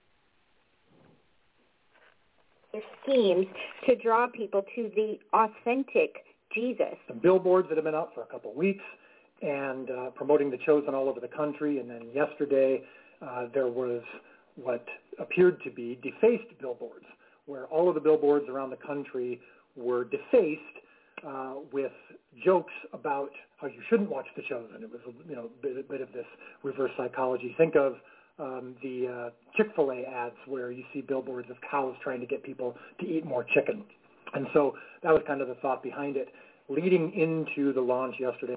Schemes to draw people to the authentic Jesus. Some billboards that have been up for a couple of weeks and uh, promoting The Chosen all over the country. And then yesterday uh, there was what appeared to be defaced billboards, where all of the billboards around the country were defaced uh, with jokes about how you shouldn't watch The Chosen. It was, you know, a bit, a bit of this reverse psychology. Think of um, the uh, Chick-fil-A ads where you see billboards of cows trying to get people to eat more chicken. And so that was kind of the thought behind it, leading into the launch yesterday.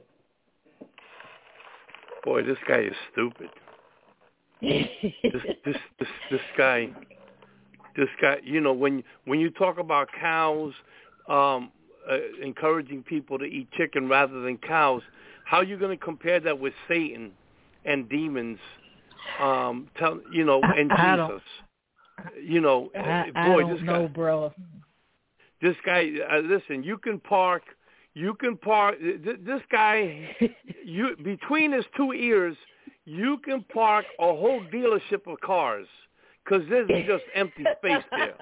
Boy, this guy is stupid. this, this this this guy, this guy. You know, when when you talk about cows, um, uh, encouraging people to eat chicken rather than cows, how are you going to compare that with Satan and demons? Um, tell you know, and I, I Jesus. You know, I, boy, I don't this know, guy, bro. This guy, uh, listen, you can park, you can park, th- this guy, you between his two ears, you can park a whole dealership of cars because there's just empty space there.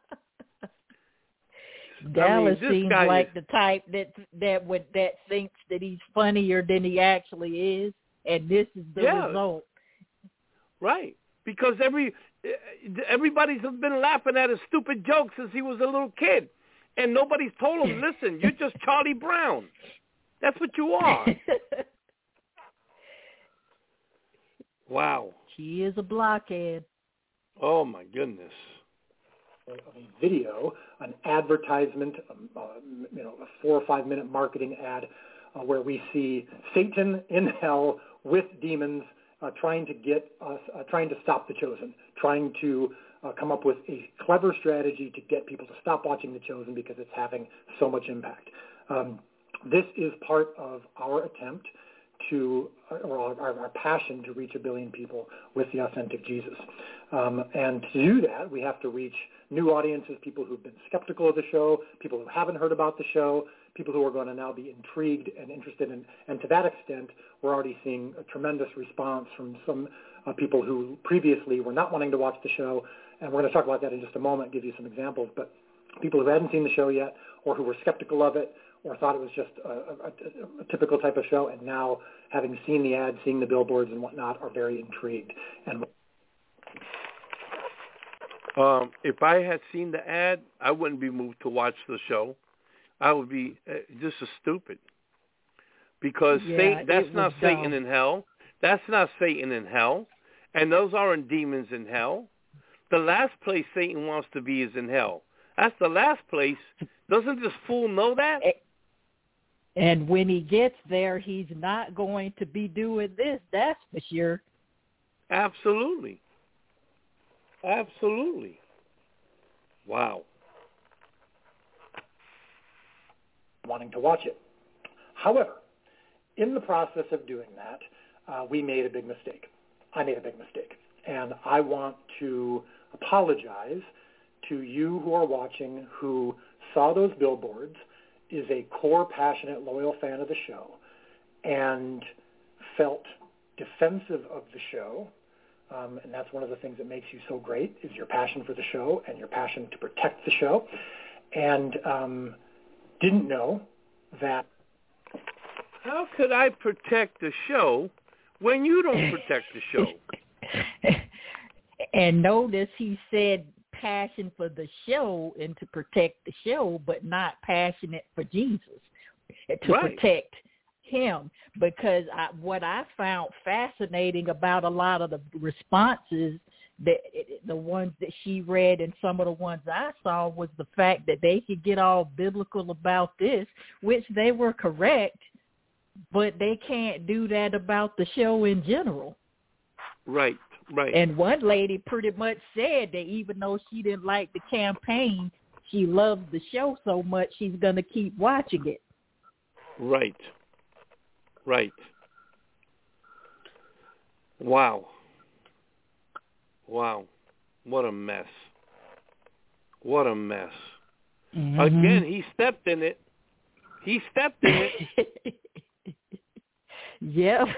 Dallas I mean, seems like is, the type that that would that thinks that he's funnier than he actually is, and this is the yeah, result. Right, because every everybody's been laughing at his stupid jokes since he was a little kid. And nobody's told him, listen, you're just Charlie Brown. That's what you are. Wow. She is a blockhead. Oh, my goodness. A video, an advertisement, um, uh, you know, a four or five minute marketing ad uh, where we see Satan in hell with demons uh, trying to get us, uh, trying to stop The Chosen, trying to Uh, come up with a clever strategy to get people to stop watching The Chosen because it's having so much impact. Um, this is part of our attempt to, or our, our passion to reach a billion people with the authentic Jesus. Um, and to do that, we have to reach new audiences, people who've been skeptical of the show, people who haven't heard about the show, people who are going to now be intrigued and interested in. And to that extent, we're already seeing a tremendous response from some uh, people who previously were not wanting to watch the show. And we're going to talk about that in just a moment, give you some examples. But people who hadn't seen the show yet or who were skeptical of it or thought it was just a, a, a typical type of show and now, having seen the ads, seeing the billboards and whatnot, are very intrigued. And um, if I had seen the ad, I wouldn't be moved to watch the show. I would be uh, just as stupid. Because yeah, Satan, that's not dumb. Satan in hell. That's not Satan in hell. And those aren't demons in hell. The last place Satan wants to be is in hell. That's the last place. Doesn't this fool know that? And when he gets there, he's not going to be doing this, that's for sure. Absolutely. Absolutely. Wow. Wanting to watch it. However, in the process of doing that, uh, we made a big mistake. I made a big mistake. And I want to apologize to you who are watching who saw those billboards, is a core, passionate, loyal fan of the show, and felt defensive of the show. Um, and that's one of the things that makes you so great, is your passion for the show and your passion to protect the show. And um, didn't know that. How could I protect the show when you don't protect the show? And notice he said passion for the show and to protect the show, but not passionate for Jesus, to right. protect him. Because I, what I found fascinating about a lot of the responses, that the ones that she read and some of the ones I saw, was the fact that they could get all biblical about this, which they were correct, but they can't do that about the show in general. Right. Right. And one lady pretty much said that even though she didn't like the campaign, she loved the show so much she's going to keep watching it. Right. Right. Wow. Wow. What a mess. What a mess. Mm-hmm. Again, he stepped in it. He stepped in it. Yep.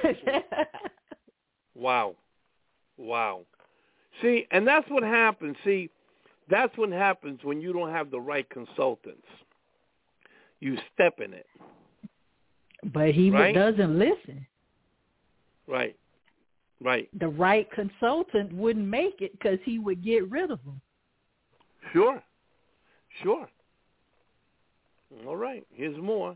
Wow. Wow. See, and that's what happens. See, that's what happens when you don't have the right consultants. You step in it. But he right? doesn't listen. Right. Right. The right consultant wouldn't make it because he would get rid of them. Sure. Sure. All right. Here's more.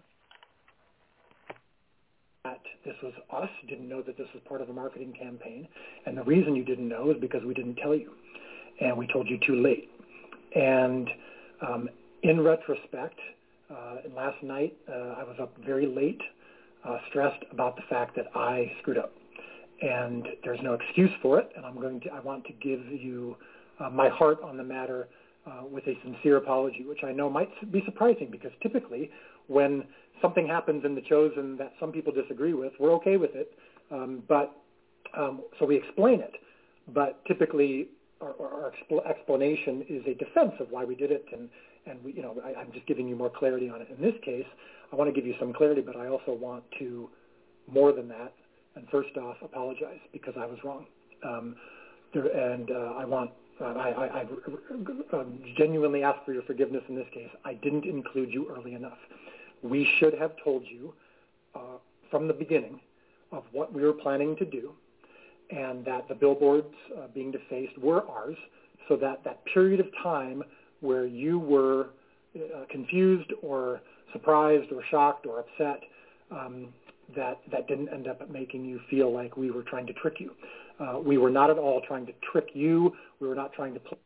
This was us, didn't know that this was part of a marketing campaign. And the reason you didn't know is because we didn't tell you. And we told you too late. And um, in retrospect, uh, last night uh, I was up very late, uh, stressed about the fact that I screwed up. And there's no excuse for it. And I'm going to, I want to give you uh, my heart on the matter uh, with a sincere apology, which I know might be surprising because typically when something happens in The Chosen that some people disagree with, we're okay with it. Um, but um, so we explain it. But typically our, our expl- explanation is a defense of why we did it. And, and we, you know, I, I'm just giving you more clarity on it. In this case, I want to give you some clarity, but I also want to, more than that, and first off, apologize because I was wrong. Um, there, and uh, I want, uh, I, I, I um, genuinely ask for your forgiveness in this case. I didn't include you early enough. We should have told you uh, from the beginning of what we were planning to do and that the billboards uh, being defaced were ours, so that that period of time where you were uh, confused or surprised or shocked or upset, um, that that didn't end up making you feel like we were trying to trick you. Uh, we were not at all trying to trick you. We were not trying to play.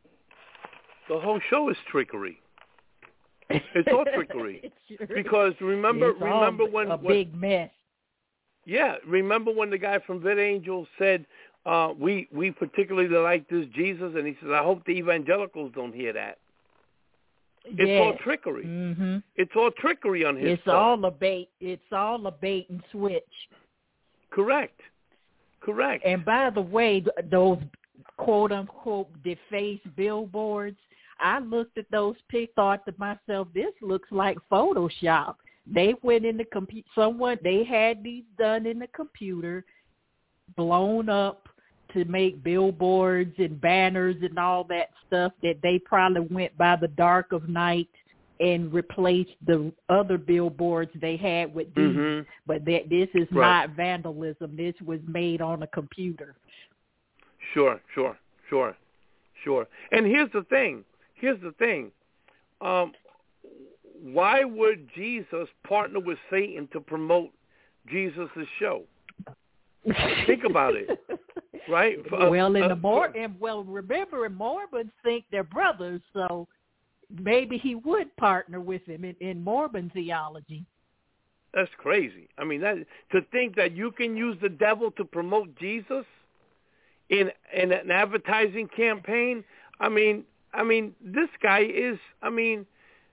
The whole show is trickery. It's all trickery. Sure. Because remember, it's remember all when a when, big mess. Yeah, remember when the guy from VidAngel said, uh, "We we particularly like this Jesus," and he says, "I hope the evangelicals don't hear that." It's yes. all trickery. Mm-hmm. It's all trickery on his It's part. all a bait. It's all a bait and switch. Correct. Correct. And by the way, those quote unquote defaced billboards, I looked at those pics, thought to myself, this looks like Photoshop. They went in the computer. Someone they had these done in the computer, blown up to make billboards and banners and all that stuff that they probably went by the dark of night and replaced the other billboards they had with these. Mm-hmm. But that this is right. not vandalism. This was made on a computer. Sure, sure, sure, sure. And here's the thing. Here's the thing. Um, why would Jesus partner with Satan to promote Jesus' show? Think about it. Right? Well, in uh, the Mor- and well, remember, Mormons think they're brothers, so maybe he would partner with him in, in Mormon theology. That's crazy. I mean, that to think that you can use the devil to promote Jesus in in an advertising campaign. I mean, I mean, this guy is. I mean,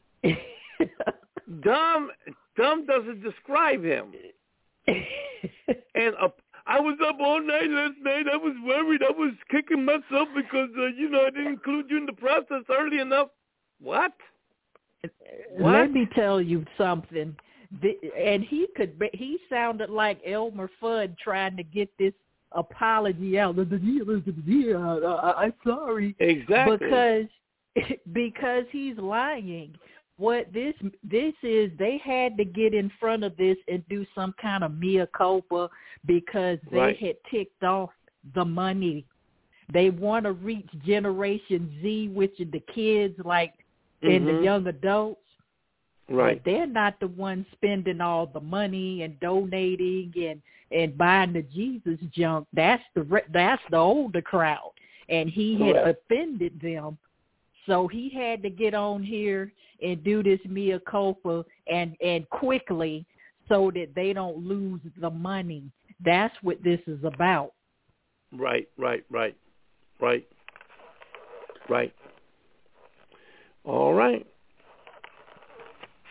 dumb. Dumb doesn't describe him. And a I was up all night last night. I was worried. I was kicking myself because, uh, you know, I didn't include you in the process early enough. What? what? Let me tell you something. The, and he could. He sounded like Elmer Fudd trying to get this apology out. I'm sorry. Exactly. Because because he's lying. What this this is, they had to get in front of this and do some kind of mea culpa because they right. had ticked off the money. They want to reach Generation Z, which are the kids, like, mm-hmm. and the young adults. Right. But they're not the ones spending all the money and donating and, and buying the Jesus junk. That's the that's the older crowd, and he Correct. had offended them. So he had to get on here and do this mea culpa and, and quickly so that they don't lose the money. That's what this is about. Right, right, right, right, right. All right.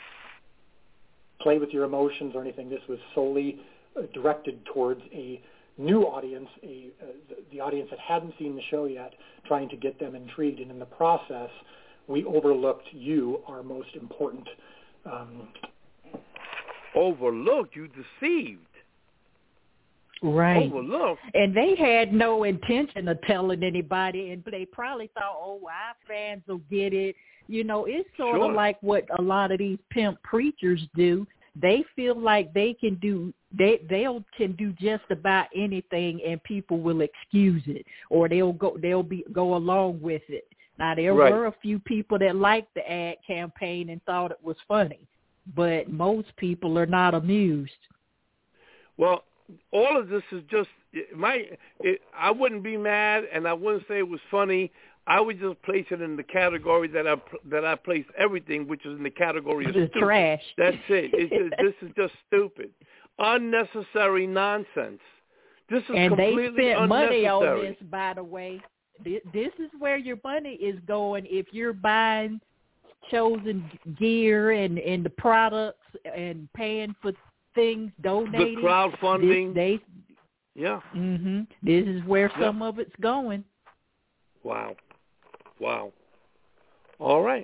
Play with your emotions or anything. This was solely uh, directed towards a new audience, a, uh, the, the audience that hadn't seen the show yet, trying to get them intrigued. And in the process, we overlooked you, our most important. Um, overlooked? You deceived. Right. Overlooked. And they had no intention of telling anybody, and they probably thought, oh, our fans will get it. You know, it's sort Sure. of like what a lot of these pimp preachers do. They feel like they can do they they'll can do just about anything, and people will excuse it, or they'll go they'll be go along with it. Now there Right. were a few people that liked the ad campaign and thought it was funny, but most people are not amused. Well, all of this is just my. It, I wouldn't be mad, and I wouldn't say it was funny. I would just place it in the category that I that I place everything, which is in the category of the stupid. Trash. That's it. It's just, this is just stupid, unnecessary nonsense. This is and completely they spent money on unnecessary. this, by the way. This is where your money is going if you're buying chosen gear and, and the products and paying for things, donating. The crowdfunding. This, they, yeah. Mm-hmm. This is where yeah. some of it's going. Wow. Wow. All right.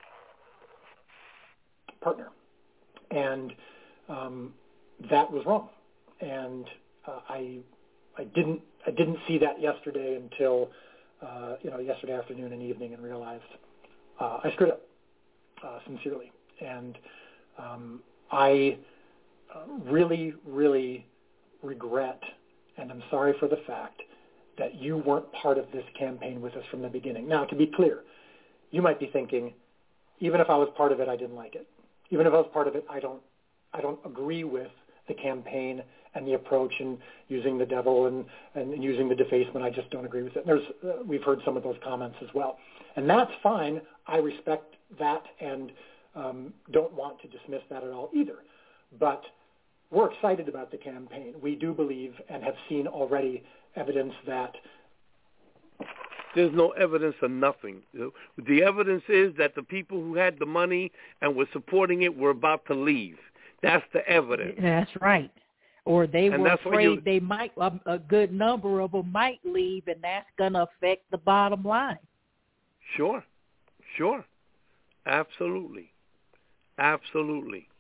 Partner. And um, that was wrong. And uh, I I didn't I didn't see that yesterday until uh, you know yesterday afternoon and evening, and realized uh, I screwed up uh, sincerely. And um, I uh, really really regret, and I'm sorry for the fact that you weren't part of this campaign with us from the beginning. Now, to be clear, you might be thinking, even if I was part of it, I didn't like it. Even if I was part of it, I don't, I don't agree with the campaign and the approach and using the devil and, and using the defacement. I just don't agree with it. There's, uh, we've heard some of those comments as well. And that's fine. I respect that and um, don't want to dismiss that at all either. But we're excited about the campaign. We do believe and have seen already evidence that there's no evidence of nothing. The evidence is that the people who had the money and were supporting it were about to leave. That's the evidence. That's right. Or they and were afraid you, they might, a, a good number of them might leave, and that's going to affect the bottom line. Sure. Sure. Absolutely. Absolutely.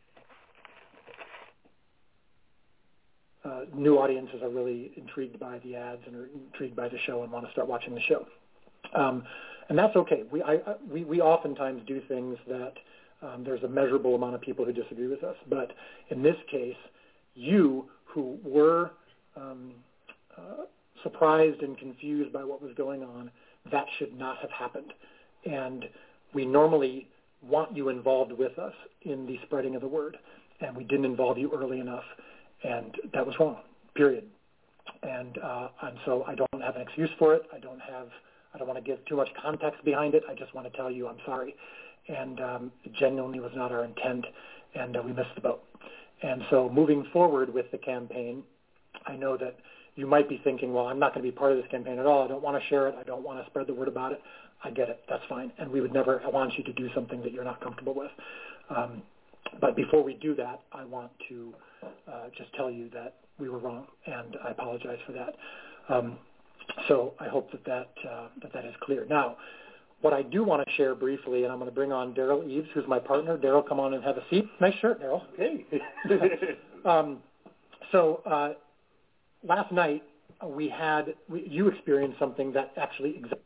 Uh, new audiences are really intrigued by the ads and are intrigued by the show and want to start watching the show. Um, and that's okay. We, I, I, we, we oftentimes do things that um, there's a measurable amount of people who disagree with us. But in this case, you who were um, uh, surprised and confused by what was going on, that should not have happened. And we normally want you involved with us in the spreading of the word. And we didn't involve you early enough. And that was wrong, period. And uh, and so I don't have an excuse for it. I don't have, I don't want to give too much context behind it. I just want to tell you I'm sorry. And um, it genuinely was not our intent, and uh, we missed the boat. And so moving forward with the campaign, I know that you might be thinking, well, I'm not going to be part of this campaign at all. I don't want to share it. I don't want to spread the word about it. I get it. That's fine. And we would never want you to do something that you're not comfortable with. Um, but before we do that, I want to uh, just tell you that we were wrong, and I apologize for that. Um, so I hope that that, uh, that that is clear. Now, what I do want to share briefly, and I'm going to bring on Daryl Eves, who's my partner. Daryl, come on and have a seat. Nice shirt, Daryl. Hey. um, so uh, last night uh, we had, we, you experienced something that actually exists.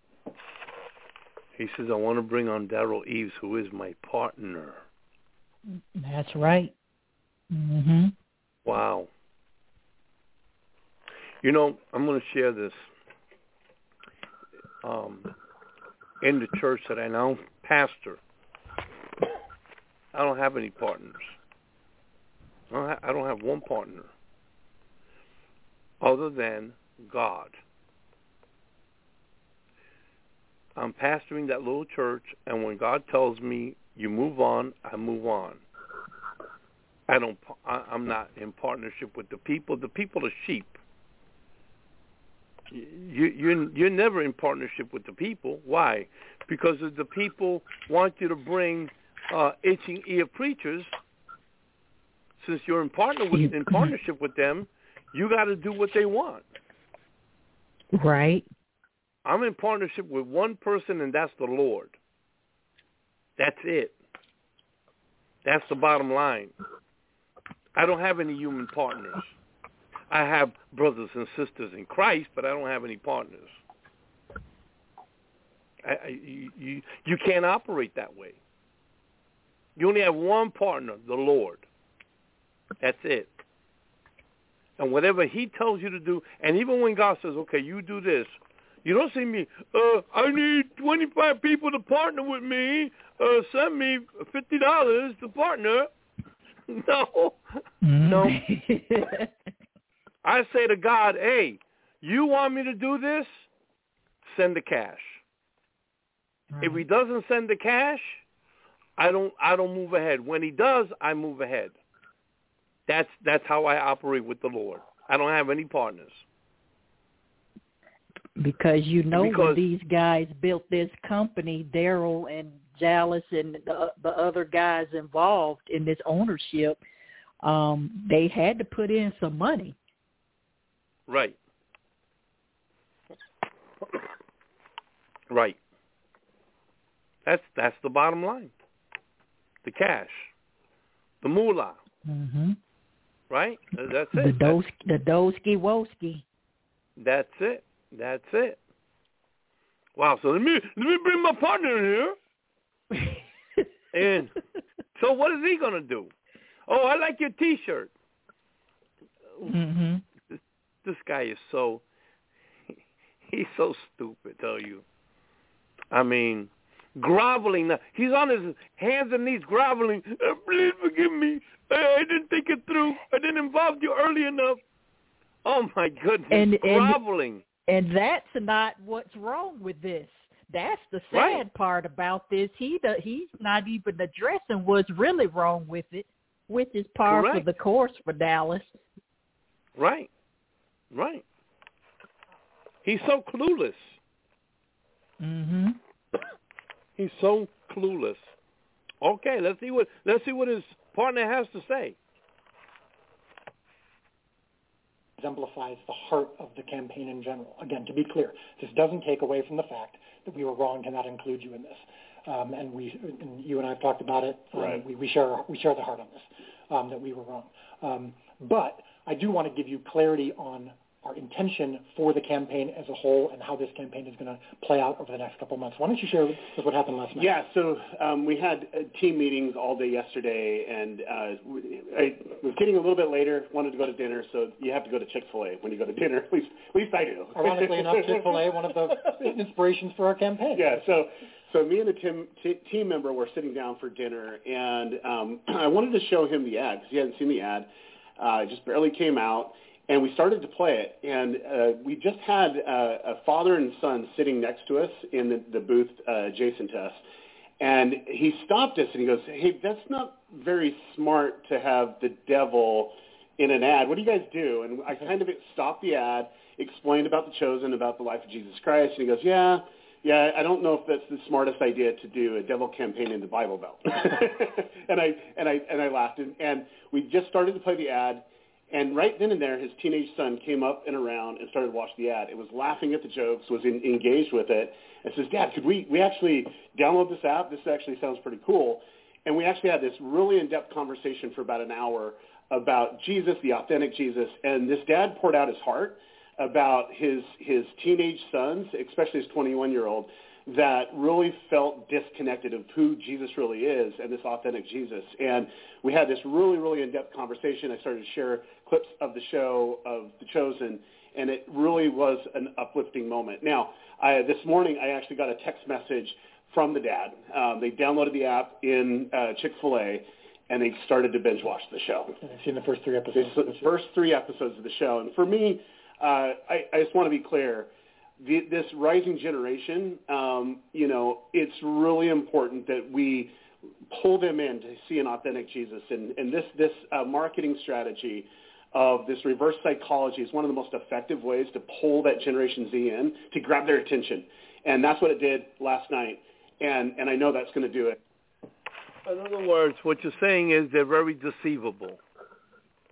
He says, I want to bring on Daryl Eves, who is my partner. That's right. Mm-hmm. Wow. You know, I'm going to share this. Um, in the church that I now pastor, I don't have any partners. I don't, ha- I don't have one partner other than God. I'm pastoring that little church, and when God tells me you move on, I move on. I don't. I, I'm not in partnership with the people. The people are sheep. You, you're you're never in partnership with the people. Why? Because if the people want you to bring uh, itching ear preachers, since you're in partner with in partnership with them, you got to do what they want. Right. I'm in partnership with one person, and that's the Lord. That's it. That's the bottom line. I don't have any human partners. I have brothers and sisters in Christ, but I don't have any partners. I, I, you, you, you can't operate that way. You only have one partner, the Lord. That's it. And whatever he tells you to do, and even when God says, okay, you do this, you don't see me, uh, I need twenty-five people to partner with me, uh, send me fifty dollars to partner. No. Mm. No. I say to God, hey, you want me to do this? Send the cash. Right. If he doesn't send the cash, I don't I don't move ahead. When he does, I move ahead. That's that's how I operate with the Lord. I don't have any partners. Because you know because, when these guys built this company, Daryl and Jallis and the, the other guys involved in this ownership, um, they had to put in some money. Right. Right. That's that's the bottom line. The cash, the moolah. Mm-hmm. Right. That's the it. Dos, the Doski Woski. That's it. That's it. Wow. So let me let me bring my partner in here. And so what is he gonna do? Oh, I like your T-shirt. Mm-hmm. This, this guy is so he's so stupid. Tell you. I mean, groveling. He's on his hands and knees groveling. Oh, please forgive me. I didn't think it through. I didn't involve you early enough. Oh my goodness, and, groveling. And, and that's not what's wrong with this. That's the sad right. part about this. He do, he's not even addressing what's really wrong with it, which is par Correct. for the course for Dallas. Right, right. He's so clueless. Mm-hmm. He's so clueless. Okay, let's see what let's see what his partner has to say. Exemplifies the heart of the campaign in general. Again, to be clear, this doesn't take away from the fact that we were wrong to not include you in this. Um, and we, and you and I have talked about it. Um, right. we, we share we share the heart on this, um, that we were wrong. Um, but I do want to give you clarity on our intention for the campaign as a whole and how this campaign is going to play out over the next couple of months. Why don't you share with us what happened last night? Yeah, so um, we had uh, team meetings all day yesterday, and uh, I was getting a little bit later, wanted to go to dinner, so you have to go to Chick-fil-A when you go to dinner. At least, at least I do. Ironically enough, Chick-fil-A, one of the inspirations for our campaign. Yeah, so so me and a team, t- team member were sitting down for dinner, and um, I wanted to show him the ad because he hadn't seen the ad. Uh, it just barely came out. And we started to play it, and uh, we just had uh, a father and son sitting next to us in the, the booth uh, adjacent to us. And he stopped us, and he goes, hey, that's not very smart to have the devil in an ad. What do you guys do? And I kind of stopped the ad, explained about the Chosen, about the life of Jesus Christ, and he goes, yeah, yeah, I don't know if that's the smartest idea to do a devil campaign in the Bible Belt. and I and I and I laughed, and, and we just started to play the ad. And right then and there, his teenage son came up and around and started watching the ad. It was laughing at the jokes, was in, engaged with it, and says, Dad, could we, we actually download this app? This actually sounds pretty cool. And we actually had this really in-depth conversation for about an hour about Jesus, the authentic Jesus. And this dad poured out his heart about his his teenage sons, especially his twenty-one-year-old, that really felt disconnected of who Jesus really is and this authentic Jesus. And we had this really, really in-depth conversation. I started to share clips of the show, of The Chosen, and it really was an uplifting moment. Now, I, this morning I actually got a text message from the dad. Um, they downloaded the app in uh, Chick-fil-A, and they started to binge watch the show. And I've seen the first three episodes. The first three episodes of the show. And for me, uh, I, I just want to be clear, The, this rising generation, um, you know, it's really important that we pull them in to see an authentic Jesus. And, and this, this uh, marketing strategy of this reverse psychology is one of the most effective ways to pull that Generation Z in, to grab their attention. And that's what it did last night. And, and I know that's going to do it. In other words, what you're saying is they're very deceivable.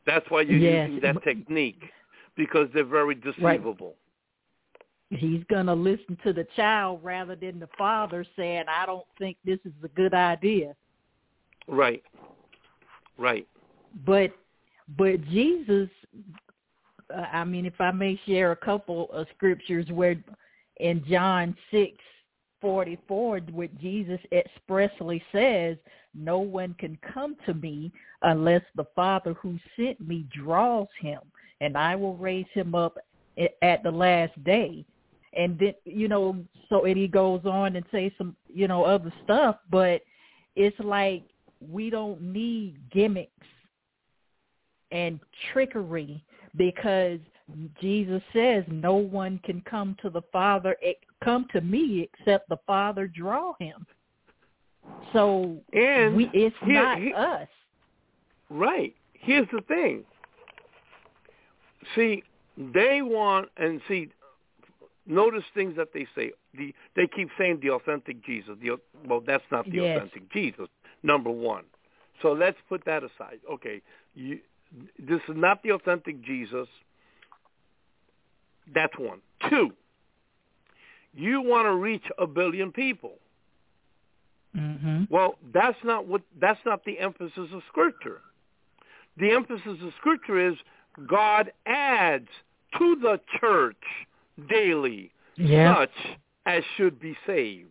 That's why you're yes. using that technique, because they're very deceivable. Right. He's going to listen to the child rather than the father saying, I don't think this is a good idea. Right. Right. But but Jesus, uh, I mean, if I may share a couple of scriptures where in John six forty-four, where Jesus expressly says, no one can come to me unless the Father who sent me draws him, and I will raise him up at the last day. And then, you know, so and he goes on and say some, you know, other stuff, but it's like we don't need gimmicks and trickery, because Jesus says no one can come to the Father, come to me except the Father draw him. So and we, it's here, not here, us. Right. Here's the thing. See, they want, and see, notice things that they say. The, they keep saying the authentic Jesus. The, well, that's not the yes. authentic Jesus, number one. So let's put that aside. Okay, you, this is not the authentic Jesus. That's one. Two, you want to reach a billion people. Mm-hmm. Well, that's not what. That's not the emphasis of Scripture. The emphasis of Scripture is God adds to the church daily yeah. such as should be saved.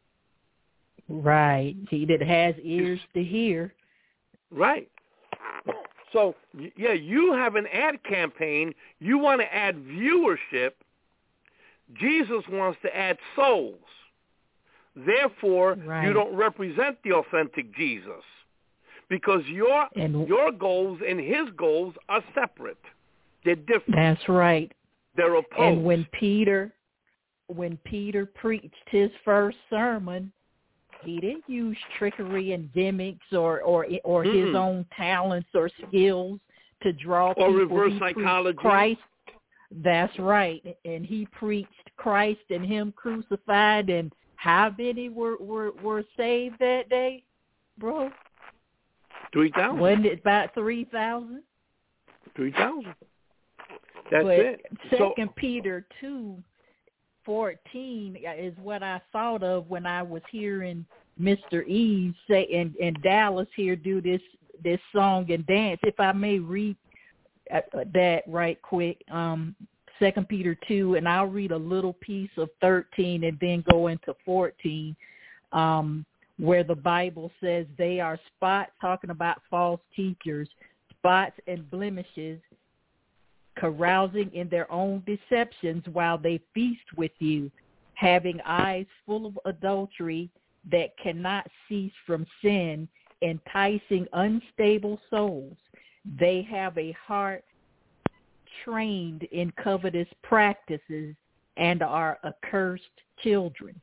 Right. He that has ears to hear. Right. So, yeah, you have an ad campaign. You want to add viewership. Jesus wants to add souls. Therefore, right. you don't represent the authentic Jesus, because your and, your goals and his goals are separate. They're different. That's right. They're opposed. And when Peter, when Peter preached his first sermon, he didn't use trickery and gimmicks or or or Mm-mm. his own talents or skills to draw or people. reverse he psychology. Christ. That's right. And he preached Christ and him crucified. And how many were were, were saved that day, bro? Three thousand. Wasn't it about three thousand? Three thousand. That's but it. Second so, Peter two fourteen is what I thought of when I was hearing Mister Eve say in, in Dallas here do this this song and dance. If I may read uh, that right quick, um, Second Peter two, and I'll read a little piece of thirteen and then go into fourteen, um, where the Bible says they are spots, talking about false teachers, spots and blemishes, carousing in their own deceptions while they feast with you, having eyes full of adultery that cannot cease from sin, enticing unstable souls. They have a heart trained in covetous practices and are accursed children.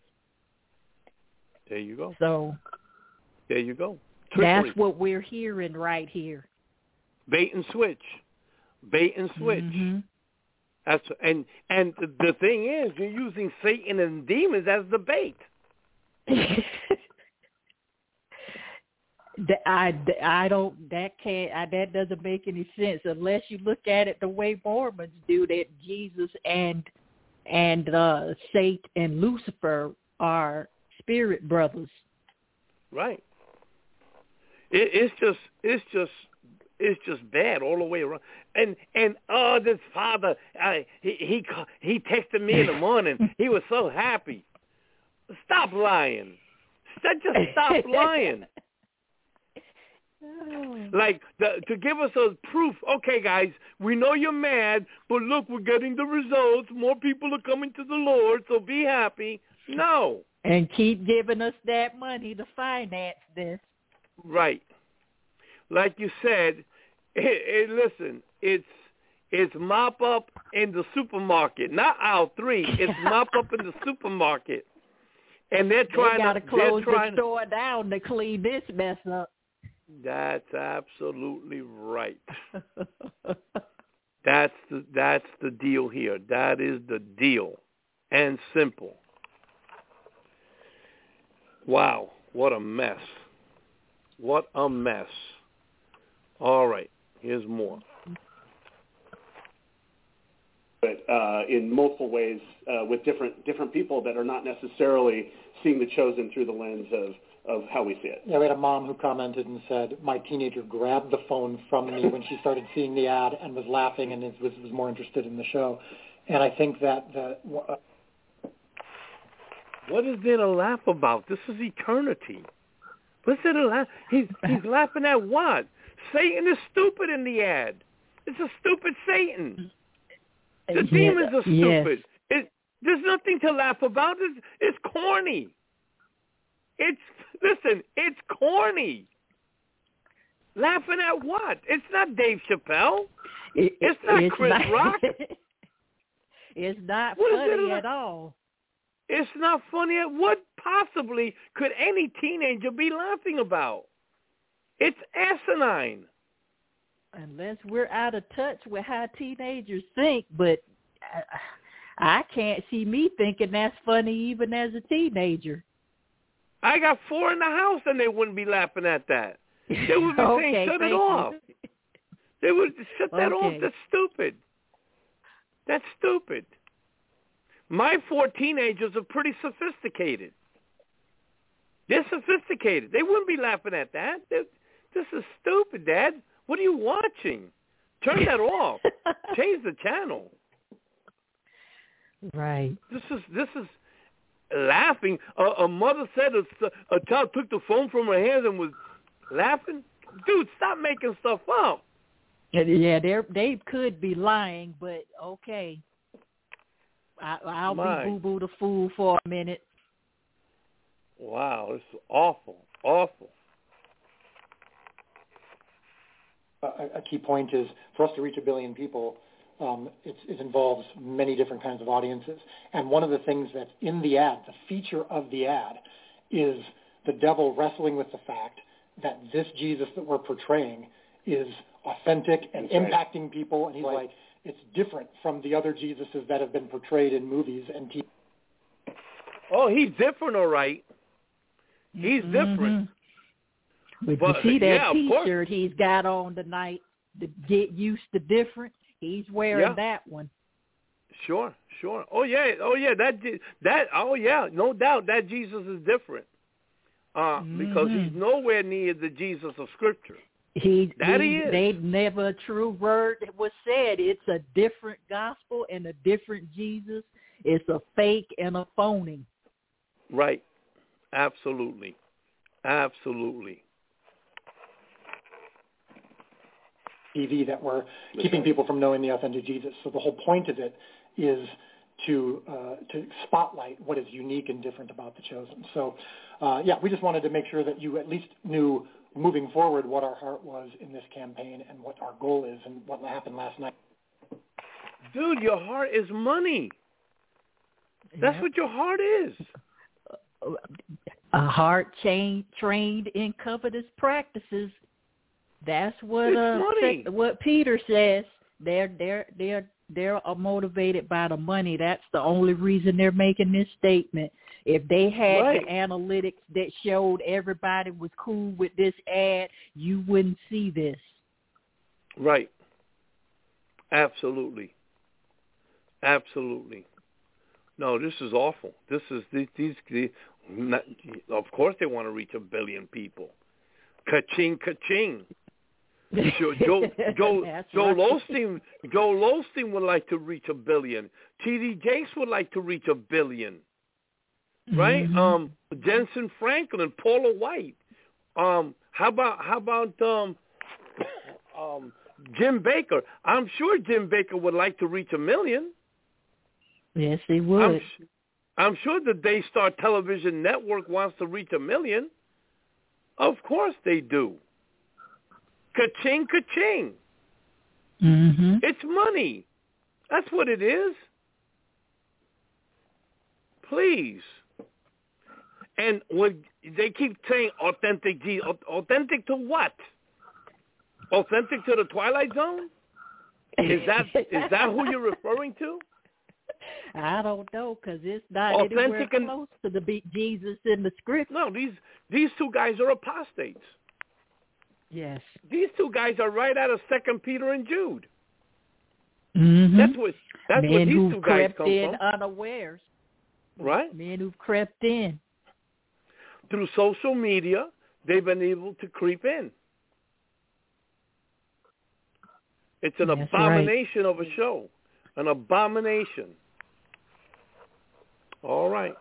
There you go. So there you go. Trickery. That's what we're hearing right here. Bait and switch. Bait and switch. Mm-hmm. That's and and the thing is, you're using Satan and demons as the bait. I, I don't that can't I, that doesn't make any sense unless you look at it the way Mormons do, that Jesus and and uh, Satan and Lucifer are spirit brothers. Right. It, it's just it's just. It's just bad all the way around. And and oh, this father, I, he he he texted me in the morning. He was so happy. Stop lying. Just stop lying. Like the, to give us a proof. Okay, guys, we know you're mad, but look, we're getting the results. More people are coming to the Lord, so be happy. No. And keep giving us that money to finance this. Right. Like you said, it, it, listen, it's it's mop up in the supermarket, not aisle three. It's mop up in the supermarket, and they're trying they gotta to close they're trying the store down to clean this mess up. That's absolutely right. That's the that's the deal here. That is the deal, and simple. Wow, what a mess. What a mess. All right, here's more. uh, in multiple ways uh, with different different people that are not necessarily seeing The Chosen through the lens of, of how we see it. Yeah, we had a mom who commented and said, my teenager grabbed the phone from me when she started seeing the ad and was laughing and was, was more interested in the show. And I think that... the uh, what is there to laugh about? This is eternity. What's there to laugh? He's, he's laughing at what? Satan is stupid in the ad. It's a stupid Satan. The yeah, demons are stupid. Yes. It, there's nothing to laugh about. It's, it's corny. It's, listen, it's corny. Laughing at what? It's not Dave Chappelle. It, it's not it's Chris not, Rock. It's not what funny it at all. It's not funny. What possibly could any teenager be laughing about? It's asinine. Unless we're out of touch with how teenagers think, but I, I can't see me thinking that's funny even as a teenager. I got four in the house and they wouldn't be laughing at that. They would be okay, saying, shut it you. off. They would shut that okay. off. That's stupid. That's stupid. My four teenagers are pretty sophisticated. They're sophisticated. They wouldn't be laughing at that. They're, this is stupid, Dad. What are you watching? Turn that off. Change the channel. Right. This is this is laughing. A, a mother said a, a child took the phone from her hands and was laughing. Dude, stop making stuff up. Yeah, they they could be lying, but okay. I, I'll My. be boo-boo the fool for a minute. Wow, this is awful, awful. A, a key point is for us to reach a billion people, um, it, it involves many different kinds of audiences. And one of the things that's in the ad, the feature of the ad, is the devil wrestling with the fact that this Jesus that we're portraying is authentic and That's right. impacting people. And he's Right. like, it's different from the other Jesuses that have been portrayed in movies and T V. Oh, he's different, all right. He's mm-hmm. different. But, but you see that yeah, T-shirt he's got on tonight, the Get Used to Different, he's wearing yeah. that one. Sure, sure. Oh, yeah, oh, yeah, that, that, oh, yeah, no doubt that Jesus is different uh, mm-hmm. because he's nowhere near the Jesus of Scripture. He, that he, he is. They never a true word was said. It's a different gospel and a different Jesus. It's a fake and a phony. Right. Absolutely. Absolutely. T V that we're keeping people from knowing the authentic Jesus. So the whole point of it is to uh, to spotlight what is unique and different about The Chosen. So, uh, yeah, we just wanted to make sure that you at least knew moving forward what our heart was in this campaign and what our goal is and what happened last night. Dude, your heart is money. That's yeah. what your heart is. A heart chain, trained in covetous practices. That's what it's uh, money. what Peter says. They're they're they're they're motivated by the money. That's the only reason they're making this statement. If they had right. the analytics that showed everybody was cool with this ad, you wouldn't see this. Right. Absolutely. Absolutely. No, this is awful. This is these. these, these not, of course, they want to reach a billion people. Ka-ching, ka-ching. Joe, Joe, Joe, Joe Osteen, Joe Osteen would like to reach a billion. T D Jakes would like to reach a billion. Right? Mm-hmm. Um, Jensen Franklin, Paula White. Um, how about how about um, um, Jim Baker? I'm sure Jim Baker would like to reach a million. Yes, he would. I'm, I'm sure the Daystar Television Network wants to reach a million. Of course they do. Ka-ching, ka-ching. Mm-hmm. It's money. That's what it is. Please. And what they keep saying, authentic Jesus. Authentic to what? Authentic to the Twilight Zone? Is that is that who you're referring to? I don't know, because it's not Authentic anywhere and, close to the big Jesus in the script. No, these these two guys are apostates. Yes. These two guys are right out of Second Peter and Jude. Mm-hmm. That's what that's Men what these who've two guys crept come in from. unawares. Right? Men who've crept in. Through social media, they've been able to creep in. It's an That's abomination right. of a show. An abomination. All right.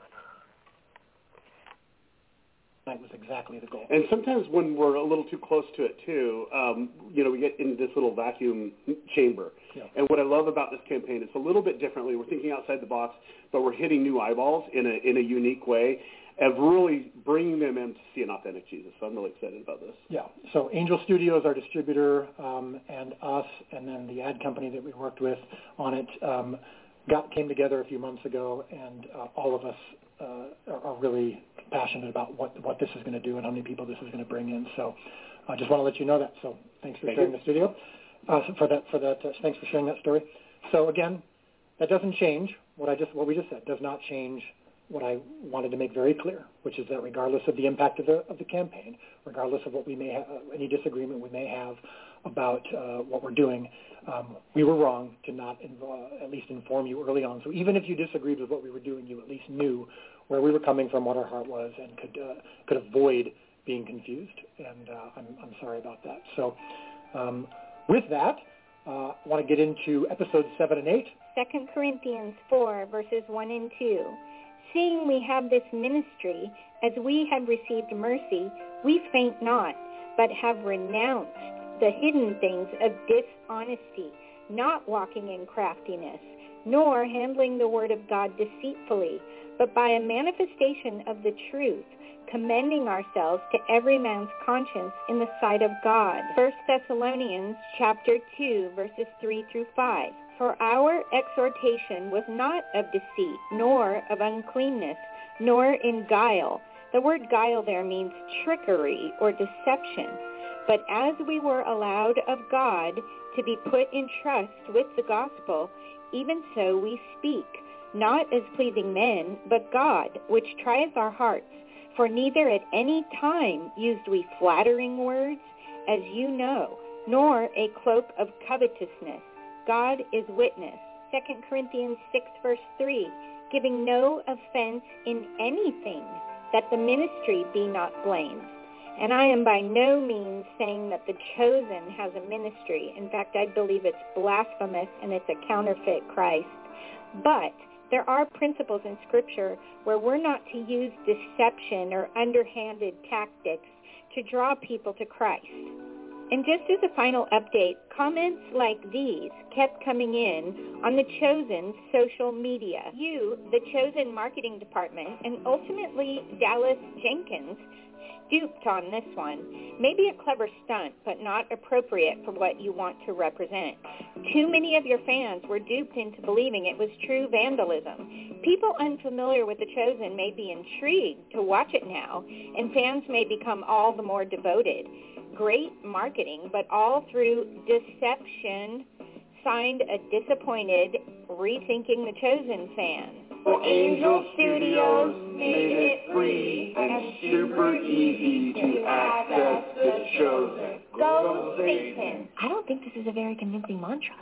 That was exactly the goal. And sometimes when we're a little too close to it, too, um, you know, we get in this little vacuum chamber. Yeah. And what I love about this campaign, it's a little bit differently. We're thinking outside the box, but we're hitting new eyeballs in a in a unique way of really bringing them in to see an authentic Jesus. So I'm really excited about this. Yeah. So Angel Studios, our distributor, um, and us, and then the ad company that we worked with on it, um, got came together a few months ago, and uh, all of us uh, are, are really passionate about what what this is going to do and how many people this is going to bring in. So I just want to let you know that. So thanks for Thank sharing you. the studio uh, for that for that. Uh, thanks for sharing that story. So again, that doesn't change what I just what we just said. Does not change what I wanted to make very clear, which is that regardless of the impact of the of the campaign, regardless of what we may have, any disagreement we may have about uh, what we're doing, um, we were wrong to not inv- at least inform you early on. So even if you disagreed with what we were doing, you at least knew where we were coming from, what our heart was, and could uh, could avoid being confused. And uh, I'm I'm sorry about that. So um, with that, uh, I want to get into episodes seven and eight. Second Corinthians four, verses one and two. Seeing we have this ministry, as we have received mercy, we faint not, but have renounced the hidden things of dishonesty, not walking in craftiness, nor handling the word of God deceitfully, but by a manifestation of the truth, commending ourselves to every man's conscience in the sight of God. First Thessalonians chapter two, verses three through five. For our exhortation was not of deceit, nor of uncleanness, nor in guile. The word guile there means trickery or deception. But as we were allowed of God to be put in trust with the gospel, even so we speak, not as pleasing men, but God, which trieth our hearts. For neither at any time used we flattering words, as you know, nor a cloak of covetousness. God is witness. Second Corinthians six, verse three, giving no offense in anything, that the ministry be not blamed. And I am by no means saying that the chosen has a ministry. In fact, I believe it's blasphemous and it's a counterfeit Christ. But there are principles in Scripture where we're not to use deception or underhanded tactics to draw people to Christ. And just as a final update, comments like these kept coming in on the Chosen social media. You, the Chosen marketing department, and ultimately Dallas Jenkins, stooped on this one. Maybe a clever stunt, but not appropriate for what you want to represent. Too many of your fans were duped into believing it was true vandalism. People unfamiliar with The Chosen may be intrigued to watch it now, and fans may become all the more devoted. Great marketing, but all through deception. Signed, a disappointed, rethinking The Chosen fan. Well, Angel Studios made it free and super easy to access The Chosen. Go Satan. I don't think this is a very convincing mantra.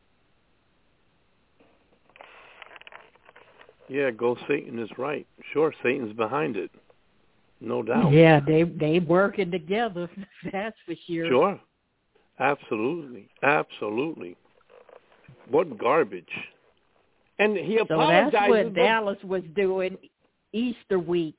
Yeah, go Satan is right. Sure, Satan's behind it. No doubt. Yeah, they they working together. That's for sure. Sure. Absolutely. Absolutely. What garbage. And he so apologizes. that's what but... Dallas was doing Easter week.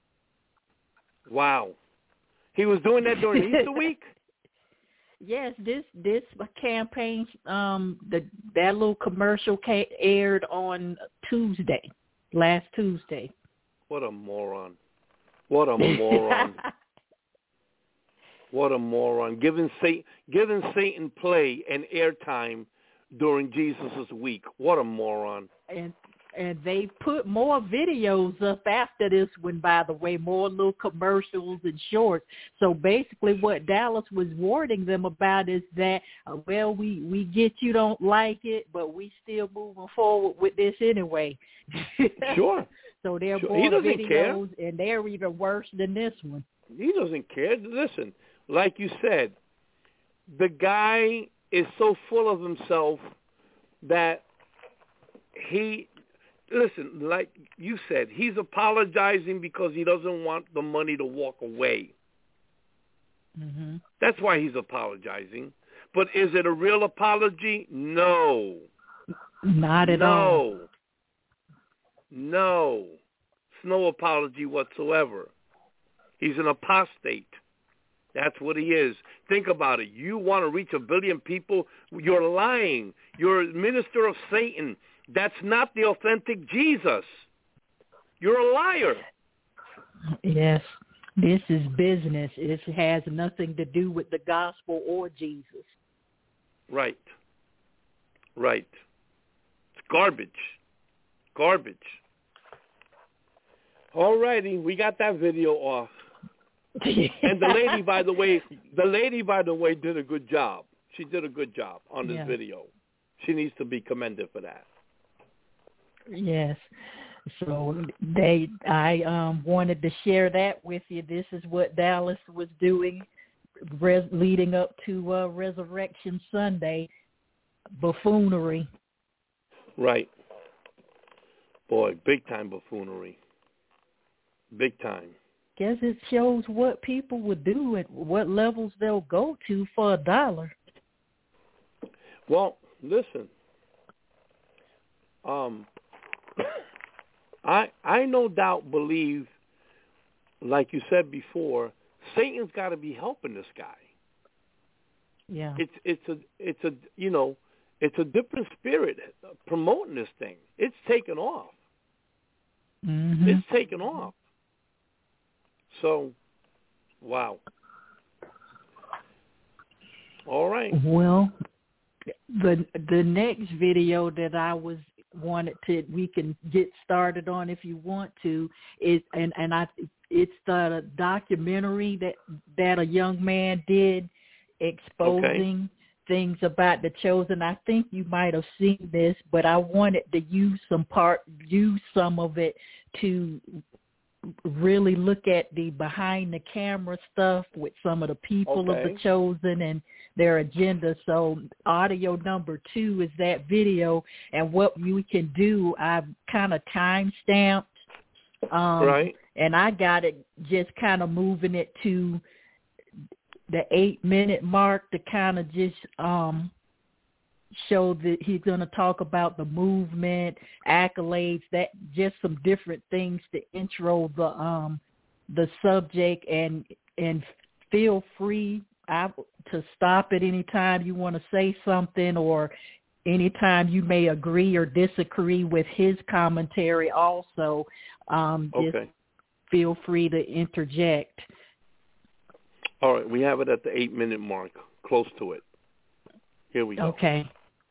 Wow. He was doing that during Easter week? Yes, this this campaign, um, the that little commercial ca- aired on Tuesday, last Tuesday. What a moron. What a moron. What a moron. Giving Satan, giving Satan play and airtime during Jesus' week. What a moron. And and they put more videos up after this one, by the way, more little commercials and shorts. So basically what Dallas was warning them about is that, uh, well, we, we get you don't like it, but we still moving forward with this anyway. Sure. So they're sure. more videos, care. and they're even worse than this one. He doesn't care. Listen, like you said, the guy is so full of himself that he, listen, like you said, he's apologizing because he doesn't want the money to walk away. Mm-hmm. That's why he's apologizing. But is it a real apology? No. Not at no. all. No. No. It's no apology whatsoever. He's an apostate. That's what he is. Think about it. You want to reach a billion people? You're lying. You're a minister of Satan. That's not the authentic Jesus. You're a liar. Yes. This is business. It has nothing to do with the gospel or Jesus. Right. Right. It's garbage. Garbage. All righty. We got that video off. And the lady, by the way, the lady, by the way, did a good job. She did a good job on this yeah. video. She needs to be commended for that. Yes. So they, I um, wanted to share that with you. This is what Dallas was doing res- leading up to uh, Resurrection Sunday, buffoonery. Right. Boy, big time buffoonery. Big time. Guess it shows what people would do and what levels they'll go to for a dollar. Well, listen. Um, I I no doubt believe, like you said before, Satan's got to be helping this guy. Yeah. It's it's a it's a you know it's a different spirit promoting this thing. It's taken off. Mm-hmm. It's taken off. So, wow. All right. Well, the the next video that I was wanted to we can get started on if you want to is and and I it's the documentary that that a young man did exposing okay. things about the Chosen. I think you might have seen this, but I wanted to use some part use some of it to really look at the behind the camera stuff with some of the people okay. of the Chosen and their agenda. So audio number two is that video, and what we can do, I've kind of time stamped, um, right, and I got it just kind of moving it to the eight minute mark to kind of just um, show that he's going to talk about the movement, accolades, that just some different things to intro the um the subject, and and feel free I, to stop at any time you want to say something, or anytime you may agree or disagree with his commentary also. Um, just okay. feel free to interject. All right, we have it at the eight minute mark, close to it. Here we go. Okay.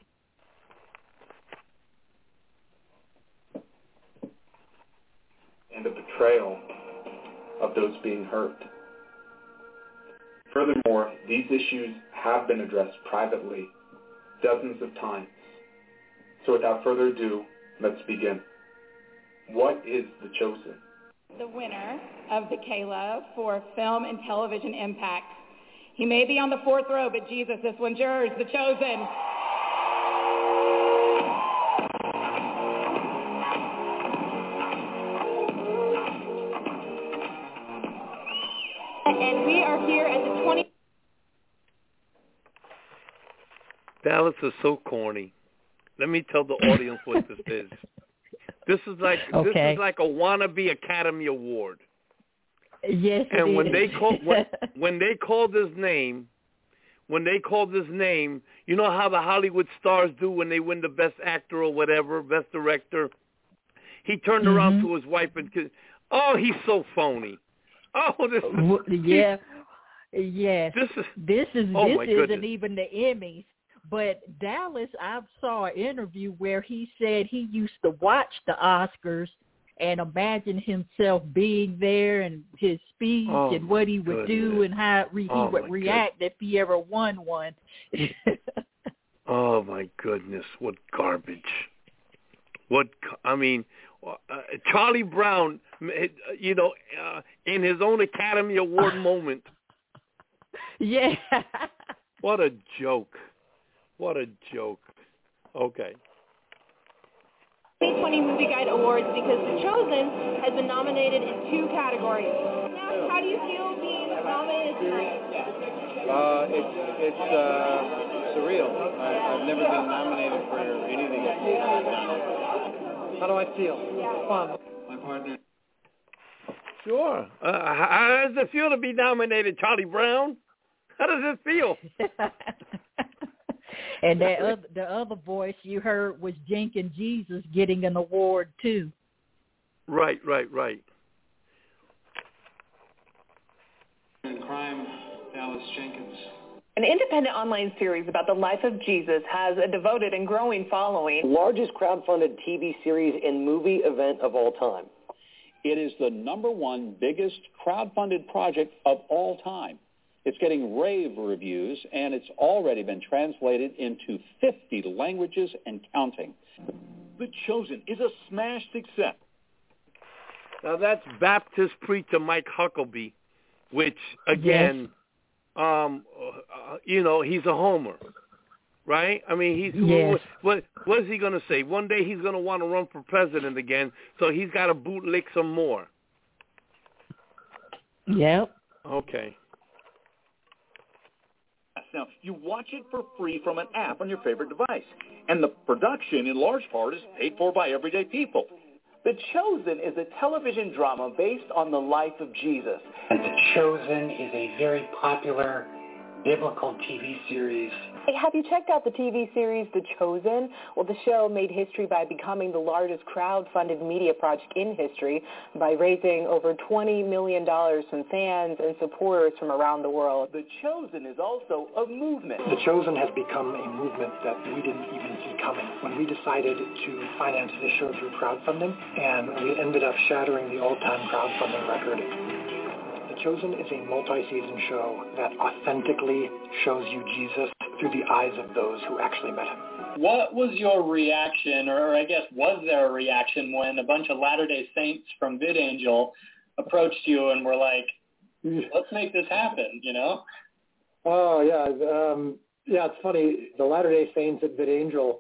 And the betrayal of those being hurt. Furthermore, these issues have been addressed privately dozens of times. So without further ado, let's begin. What is The Chosen? The winner of the Caleb for Film and Television Impact. He may be on the fourth row, but Jesus, this one's yours, The Chosen. And we are here at the twenty. Dallas is so corny. Let me tell the audience what this is. This is like okay. this is like a wannabe Academy Award. Yes, and it when is. they call when, when they called his name, when they called his name, you know how the Hollywood stars do when they win the best actor or whatever, best director. He turned mm-hmm. around to his wife and, oh, he's so phony. Oh, this is yeah, yes. This is this is oh this my isn't goodness. even the Emmys. But Dallas, I saw an interview where he said he used to watch the Oscars and imagine himself being there and his speech oh and what he would goodness. do and how re- oh he would react goodness. if he ever won one. Oh my goodness! What garbage! What I mean, uh, Charlie Brown, you know, uh, in his own Academy Award moment. Yeah. What a joke! What a joke! Okay. twenty twenty Movie Guide Awards because The Chosen has been nominated in two categories. Now, how do you feel being nominated tonight? Uh, it's it's uh, surreal. I, I've never been nominated for anything. How do I feel? Fun. My partner. Sure. Uh, how does it feel to be nominated, Charlie Brown? How does it feel? And that other, the other voice you heard was Jenkins Jesus getting an award too. Right, right, right. And crime, Alice Jenkins. An independent online series about the life of Jesus has a devoted and growing following. Largest crowdfunded T V series and movie event of all time. It is the number one biggest crowdfunded project of all time. It's getting rave reviews, and it's already been translated into fifty languages and counting. The Chosen is a smash success. Now that's Baptist preacher Mike Huckabee, which again, yes. um, uh, you know, he's a homer, right? I mean, he's yes. what, what what is he going to say? One day he's going to want to run for president again, so he's got to bootlick some more. Yep. Okay. Now, you watch it for free from an app on your favorite device. And the production, in large part, is paid for by everyday people. The Chosen is a television drama based on the life of Jesus. And The Chosen is a very popular biblical T V series. Hey, have you checked out the T V series The Chosen? Well, the show made history by becoming the largest crowd-funded media project in history by raising over twenty million dollars from fans and supporters from around the world. The Chosen is also a movement. The Chosen has become a movement that we didn't even see coming. When we decided to finance this show through crowdfunding, and we ended up shattering the all-time crowdfunding record. The Chosen is a multi-season show that authentically shows you Jesus through the eyes of those who actually met him. What was your reaction, or I guess was there a reaction when a bunch of Latter-day Saints from VidAngel approached you and were like, let's make this happen, you know? Oh, yeah. Um, yeah, it's funny. The Latter-day Saints at VidAngel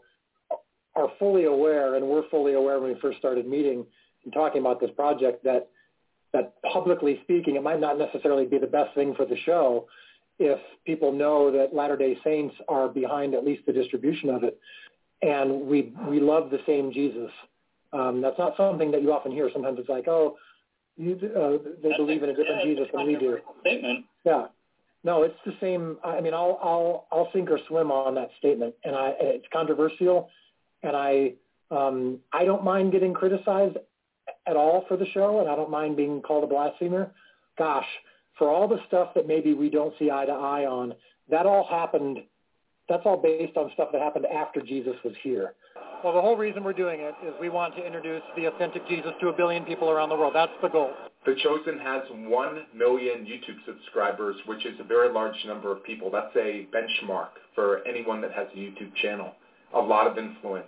are fully aware, and we're fully aware when we first started meeting and talking about this project, that that publicly speaking, it might not necessarily be the best thing for the show if people know that Latter-day Saints are behind at least the distribution of it. And we we love the same Jesus. Um, that's not something that you often hear. Sometimes it's like, oh, you, uh, they that's believe in a different yeah, Jesus than we do. Statement. Yeah. No, it's the same. I mean, I'll I'll I'll sink or swim on that statement, and I it's controversial, and I um, I don't mind getting criticized at all for the show, and I don't mind being called a blasphemer. Gosh, for all the stuff that maybe we don't see eye to eye on, that all happened, that's all based on stuff that happened after Jesus was here. Well, the whole reason we're doing it is we want to introduce the authentic Jesus to a billion people around the world. That's the goal. The Chosen has one million YouTube subscribers, which is a very large number of people. That's a benchmark for anyone that has a YouTube channel. A lot of influence.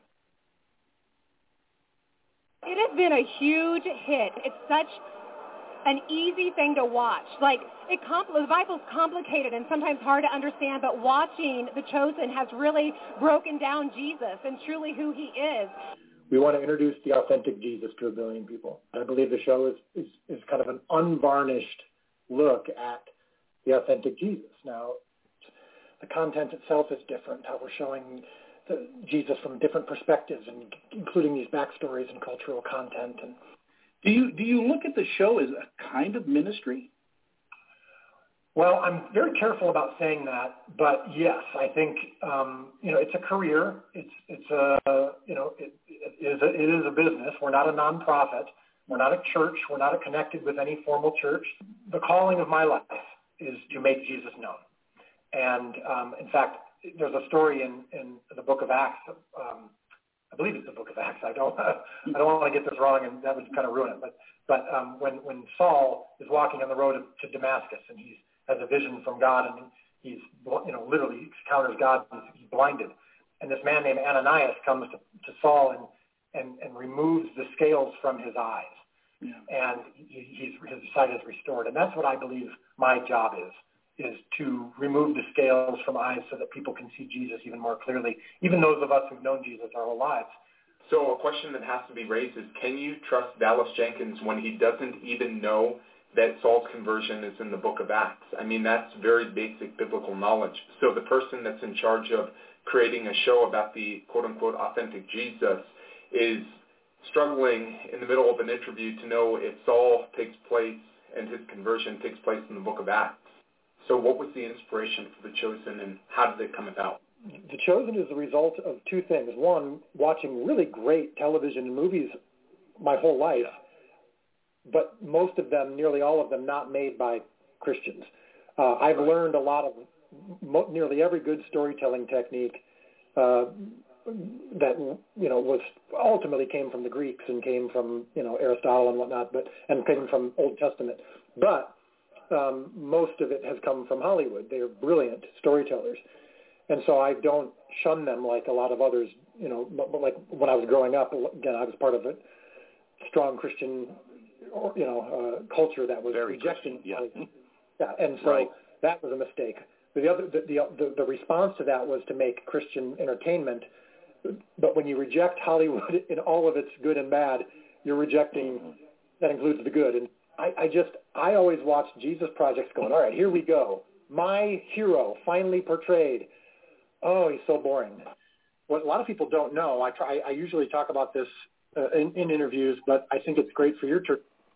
It has been a huge hit. It's such an easy thing to watch. Like, it compl- the Bible's complicated and sometimes hard to understand, but watching The Chosen has really broken down Jesus and truly who he is. We want to introduce the authentic Jesus to a billion people. I believe the show is, is, is kind of an unvarnished look at the authentic Jesus. Now, the content itself is different, how we're showing the Jesus from different perspectives, and including these backstories and cultural content. And do you do you look at the show as a kind of ministry? Well, I'm very careful about saying that, but yes, I think um, you know it's a career. It's it's a you know it, it is a, it is a business. We're not a nonprofit. We're not a church. We're not connected with any formal church. The calling of my life is to make Jesus known, and um, in fact, there's a story in, in the Book of Acts. Um, I believe it's the Book of Acts. I don't I don't want to get this wrong, and that would kind of ruin it. But but um, when when Saul is walking on the road to Damascus, and he's has a vision from God, and he's, you know, literally encounters God, and he's blinded. And this man named Ananias comes to, to Saul and, and, and removes the scales from his eyes. Yeah. And he, he's, his sight is restored. And that's what I believe my job is, is to remove the scales from eyes so that people can see Jesus even more clearly, even those of us who've known Jesus our whole lives. So a question that has to be raised is, can you trust Dallas Jenkins when he doesn't even know that Saul's conversion is in the book of Acts? I mean, that's very basic biblical knowledge. So the person that's in charge of creating a show about the quote-unquote authentic Jesus is struggling in the middle of an interview to know if Saul takes place and his conversion takes place in the book of Acts. So what was the inspiration for The Chosen, and how did it come about? The Chosen is the result of two things. One, watching really great television and movies my whole life, but most of them, nearly all of them, not made by Christians. Uh, I've learned a lot of, mo- nearly every good storytelling technique uh, that, you know, was ultimately came from the Greeks and came from, you know, Aristotle and whatnot, but and came from Old Testament. But um, most of it has come from Hollywood. They are brilliant storytellers. And so I don't shun them like a lot of others, you know, but, but like when I was growing up, again, I was part of a strong Christian, or, you know, uh, culture that was Very rejecting. Yeah. yeah. And so Right. that was a mistake. But the other, the, the, the, the response to that was to make Christian entertainment. But when you reject Hollywood in all of its good and bad, you're rejecting, mm-hmm. that includes the good. And I, I just, I always watch Jesus projects going, all right, here we go. My hero finally portrayed. Oh, he's so boring. What a lot of people don't know, I try. I usually talk about this uh, in, in interviews, but I think it's great for your church.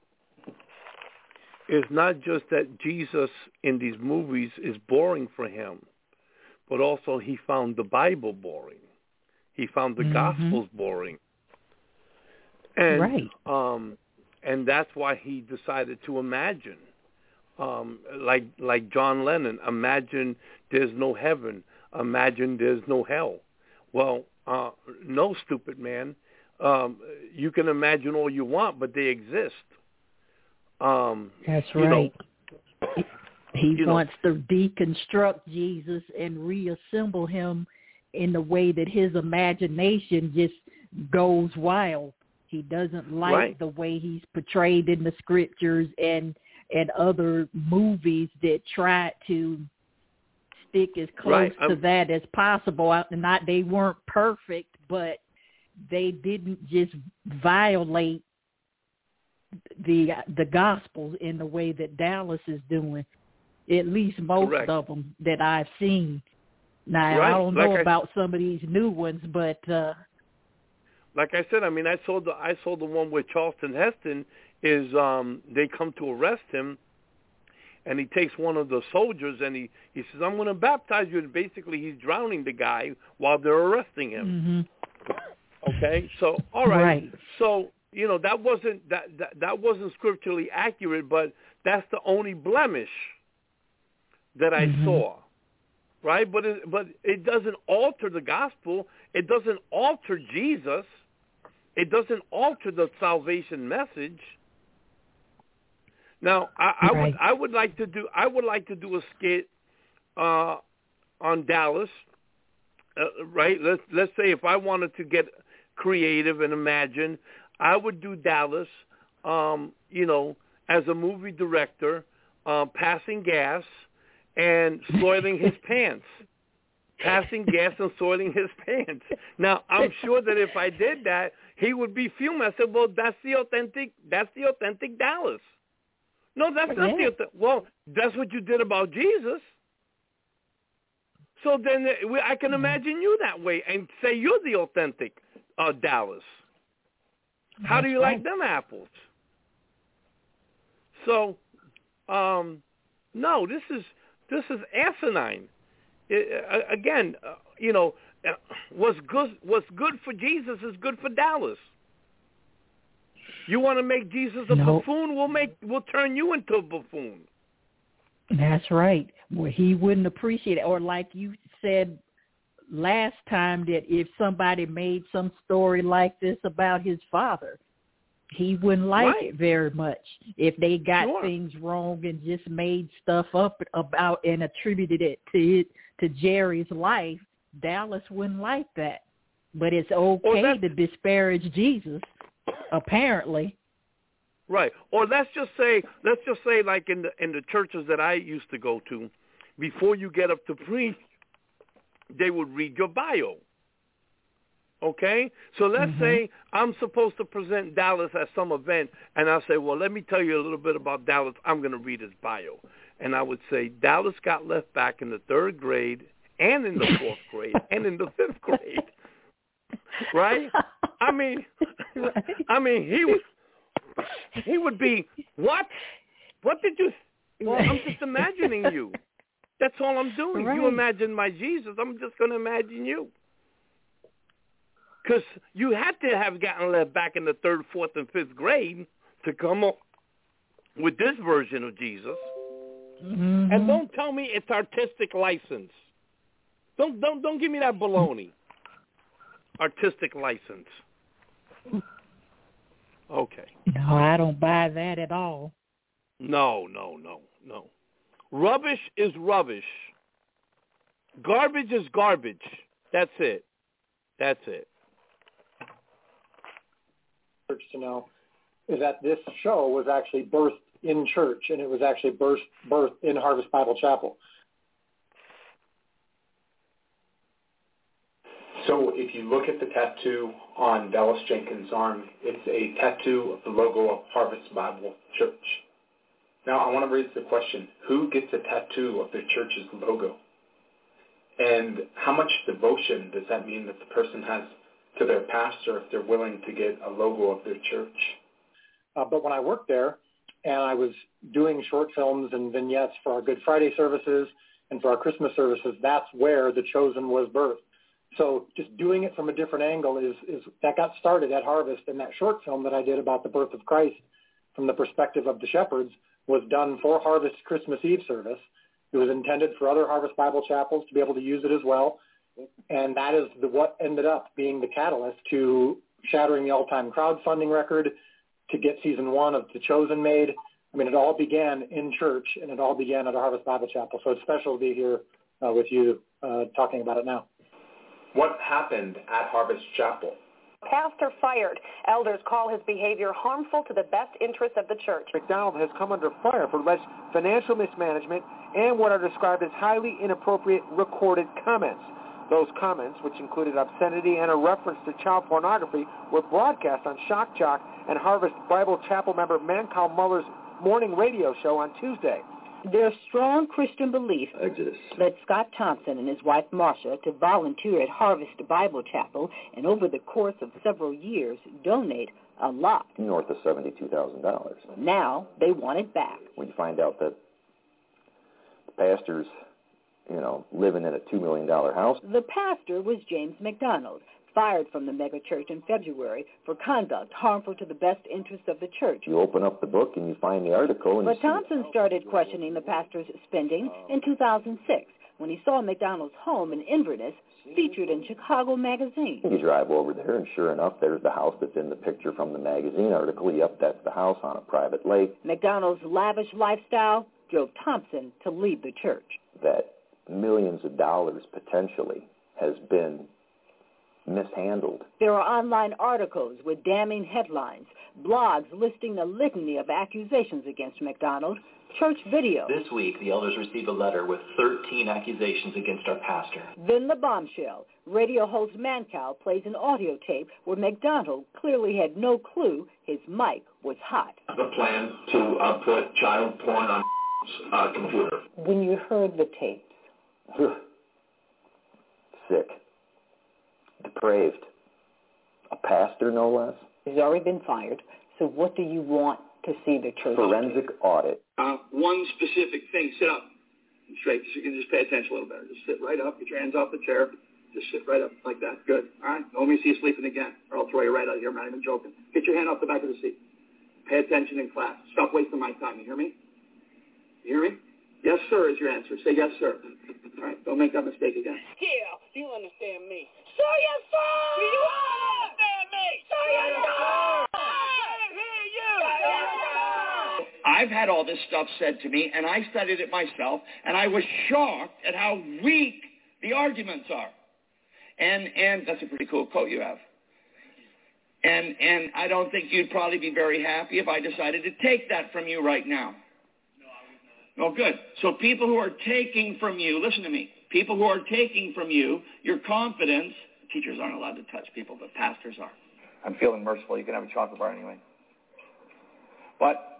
It's not just that Jesus in these movies is boring for him, but also he found the Bible boring. He found the mm-hmm. Gospels boring. And, right. um, and that's why he decided to imagine, um, like like John Lennon, imagine there's no heaven. Imagine there's no hell. Well, uh, no, stupid man. Um, you can imagine all you want, but they exist. Um, That's right. Know, he wants know. to deconstruct Jesus and reassemble him in the way that his imagination just goes wild. He doesn't like right. the way he's portrayed in the scriptures and and other movies that try to stick as close right. to I'm, that as possible. Not they weren't perfect, but they didn't just violate the the Gospels in the way that Dallas is doing. At least most Correct. of them that I've seen. Now right. I don't know like about I, some of these new ones, but uh, like I said, I mean, I saw the I saw the one with Charlton Heston. Is um, they come to arrest him, and he takes one of the soldiers, and he, he says, "I'm going to baptize you." And basically, he's drowning the guy while they're arresting him. Mm-hmm. Okay, so all right. right. So you know that wasn't that, that that wasn't scripturally accurate, but that's the only blemish that I mm-hmm. saw. Right, but it, but it doesn't alter the gospel. It doesn't alter Jesus. It doesn't alter the salvation message. Now, I, I right. would I would like to do I would like to do a skit uh, on Dallas. Uh, right, let's let's say if I wanted to get creative and imagine, I would do Dallas. Um, you know, as a movie director, uh, passing gas and soiling his pants. Passing gas and soiling his pants. Now, I'm sure that if I did that, he would be fuming. I said, well, that's the authentic, that's the authentic Dallas. No, that's not yeah. the, well, that's what you did about Jesus. So then I can imagine you that way and say you're the authentic uh, Dallas. How that's do you right. like them apples? So, um, no, this is, this is asinine. It, uh, again, uh, you know, uh, what's good, what's good for Jesus is good for Dallas. You want to make Jesus a nope. buffoon? We'll make, we'll turn you into a buffoon. That's right. Well, he wouldn't appreciate it. Or like you said last time, that if somebody made some story like this about his father, he wouldn't like right. it very much. If they got sure. things wrong and just made stuff up about and attributed it to it, to Jerry's life, Dallas wouldn't like that. But it's okay to disparage Jesus, apparently. Right. Or let's just say, let's just say, like in the in the churches that I used to go to, before you get up to preach, they would read your bio. Okay? So let's mm-hmm. say I'm supposed to present Dallas at some event, and I'll say, well, let me tell you a little bit about Dallas. I'm going to read his bio. And I would say, Dallas got left back in the third grade and in the fourth grade and in the fifth grade. Right? I mean, right. I mean, he was, he would be, what? What did you, well, I'm just imagining you. That's all I'm doing. Right. You imagine my Jesus, I'm just going to imagine you. Because you had to have gotten left back in the third, fourth, and fifth grade to come up with this version of Jesus. Mm-hmm. And don't tell me it's artistic license. Don't don't don't give me that baloney. Artistic license. Okay. No, I don't buy that at all. No, no, no, no. Rubbish is rubbish. Garbage is garbage. That's it. That's it. Church to know is that this show was actually birthed in church, and it was actually birthed, birthed in Harvest Bible Chapel. So if you look at the tattoo on Dallas Jenkins' arm, it's a tattoo of the logo of Harvest Bible Church. Now I want to raise the question, who gets a tattoo of their church's logo? And how much devotion does that mean that the person has to their pastor if they're willing to get a logo of their church? Uh, but when I worked there and I was doing short films and vignettes for our Good Friday services and for our Christmas services, that's where The Chosen was birthed. So just doing it from a different angle is, is that got started at Harvest, and that short film that I did about the birth of Christ from the perspective of the shepherds was done for Harvest Christmas Eve service. It was intended for other Harvest Bible chapels to be able to use it as well. And that is the, what ended up being the catalyst to shattering the all-time crowdfunding record, to get season one of The Chosen made. I mean, it all began in church, and it all began at a Harvest Bible Chapel. So it's special to be here uh, with you uh, talking about it now. What happened at Harvest Chapel? Pastor fired. Elders call his behavior harmful to the best interests of the church. McDonald has come under fire for alleged financial mismanagement and what are described as highly inappropriate recorded comments. Those comments, which included obscenity and a reference to child pornography, were broadcast on Shock Jock and Harvest Bible Chapel member Mancow Muller's morning radio show on Tuesday. There's strong Christian belief Exodus. led Scott Thompson and his wife Marcia to volunteer at Harvest Bible Chapel and over the course of several years donate a lot. North of seventy-two thousand dollars. Now they want it back. We find out that the pastors, you know, living in a two million dollars house. The pastor was James McDonald, fired from the megachurch in February for conduct harmful to the best interests of the church. You open up the book and you find the article. And but Thompson started questioning the pastor's spending in two thousand six when he saw McDonald's home in Inverness featured in Chicago Magazine. You drive over there, and sure enough, there's the house that's in the picture from the magazine article. Yep, that's the house on a private lake. McDonald's lavish lifestyle drove Thompson to leave the church. That millions of dollars potentially has been mishandled. There are online articles with damning headlines, blogs listing a litany of accusations against McDonald, church video. This week, the elders received a letter with thirteen accusations against our pastor. Then the bombshell. Radio host Mancow plays an audio tape where McDonald clearly had no clue his mic was hot. The plan to uh, put child porn on uh, computer. When you heard the tapes. Sick. Depraved. A pastor, no less. He's already been fired. So what do you want to see the church Forensic do? audit. Uh, one specific thing. Sit up straight so you can just pay attention a little better. Just sit right up. Get your hands off the chair. Just sit right up like that. Good. All right? Don't let me see you sleeping again, or I'll throw you right out of here. I'm not even joking. Get your hand off the back of the seat. Pay attention in class. Stop wasting my time. You hear me? You hear me? Yes, sir, is your answer. Say yes, sir. All right, don't make that mistake again. Yeah, you understand me. So yes, sir! Do you understand me? So yes, sir! I hear you! So yes, sir! I've had all this stuff said to me, and I studied it myself, and I was shocked at how weak the arguments are. And and that's a pretty cool coat you have. And and I don't think you'd probably be very happy if I decided to take that from you right now. Oh, good. So people who are taking from you, listen to me, people who are taking from you your confidence, teachers aren't allowed to touch people, but pastors are. I'm feeling merciful. You can have a chocolate bar anyway. But,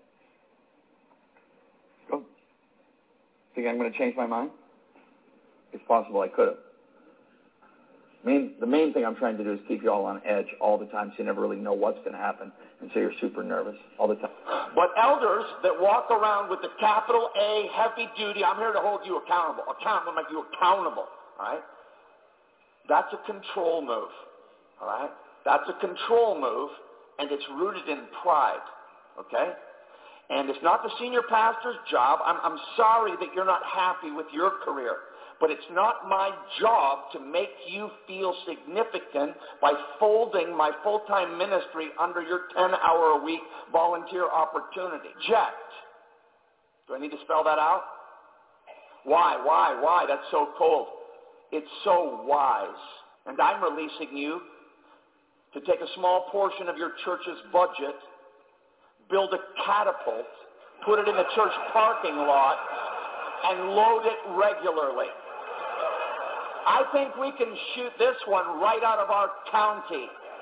oh, think I'm going to change my mind? It's possible I could have. Main, the main thing I'm trying to do is keep you all on edge all the time so you never really know what's going to happen, and so you're super nervous all the time. But elders that walk around with the capital A, heavy duty, I'm here to hold you accountable. Accountable, make you accountable, all right? That's a control move, all right? That's a control move, and it's rooted in pride, okay? And it's not the senior pastor's job. I'm, I'm sorry that you're not happy with your career. But it's not my job to make you feel significant by folding my full-time ministry under your ten-hour-a-week volunteer opportunity. Jet. Do I need to spell that out? Why, why, why? That's so cold. It's so wise. And I'm releasing you to take a small portion of your church's budget, build a catapult, put it in the church parking lot, and load it regularly. I think we can shoot this one right out of our county.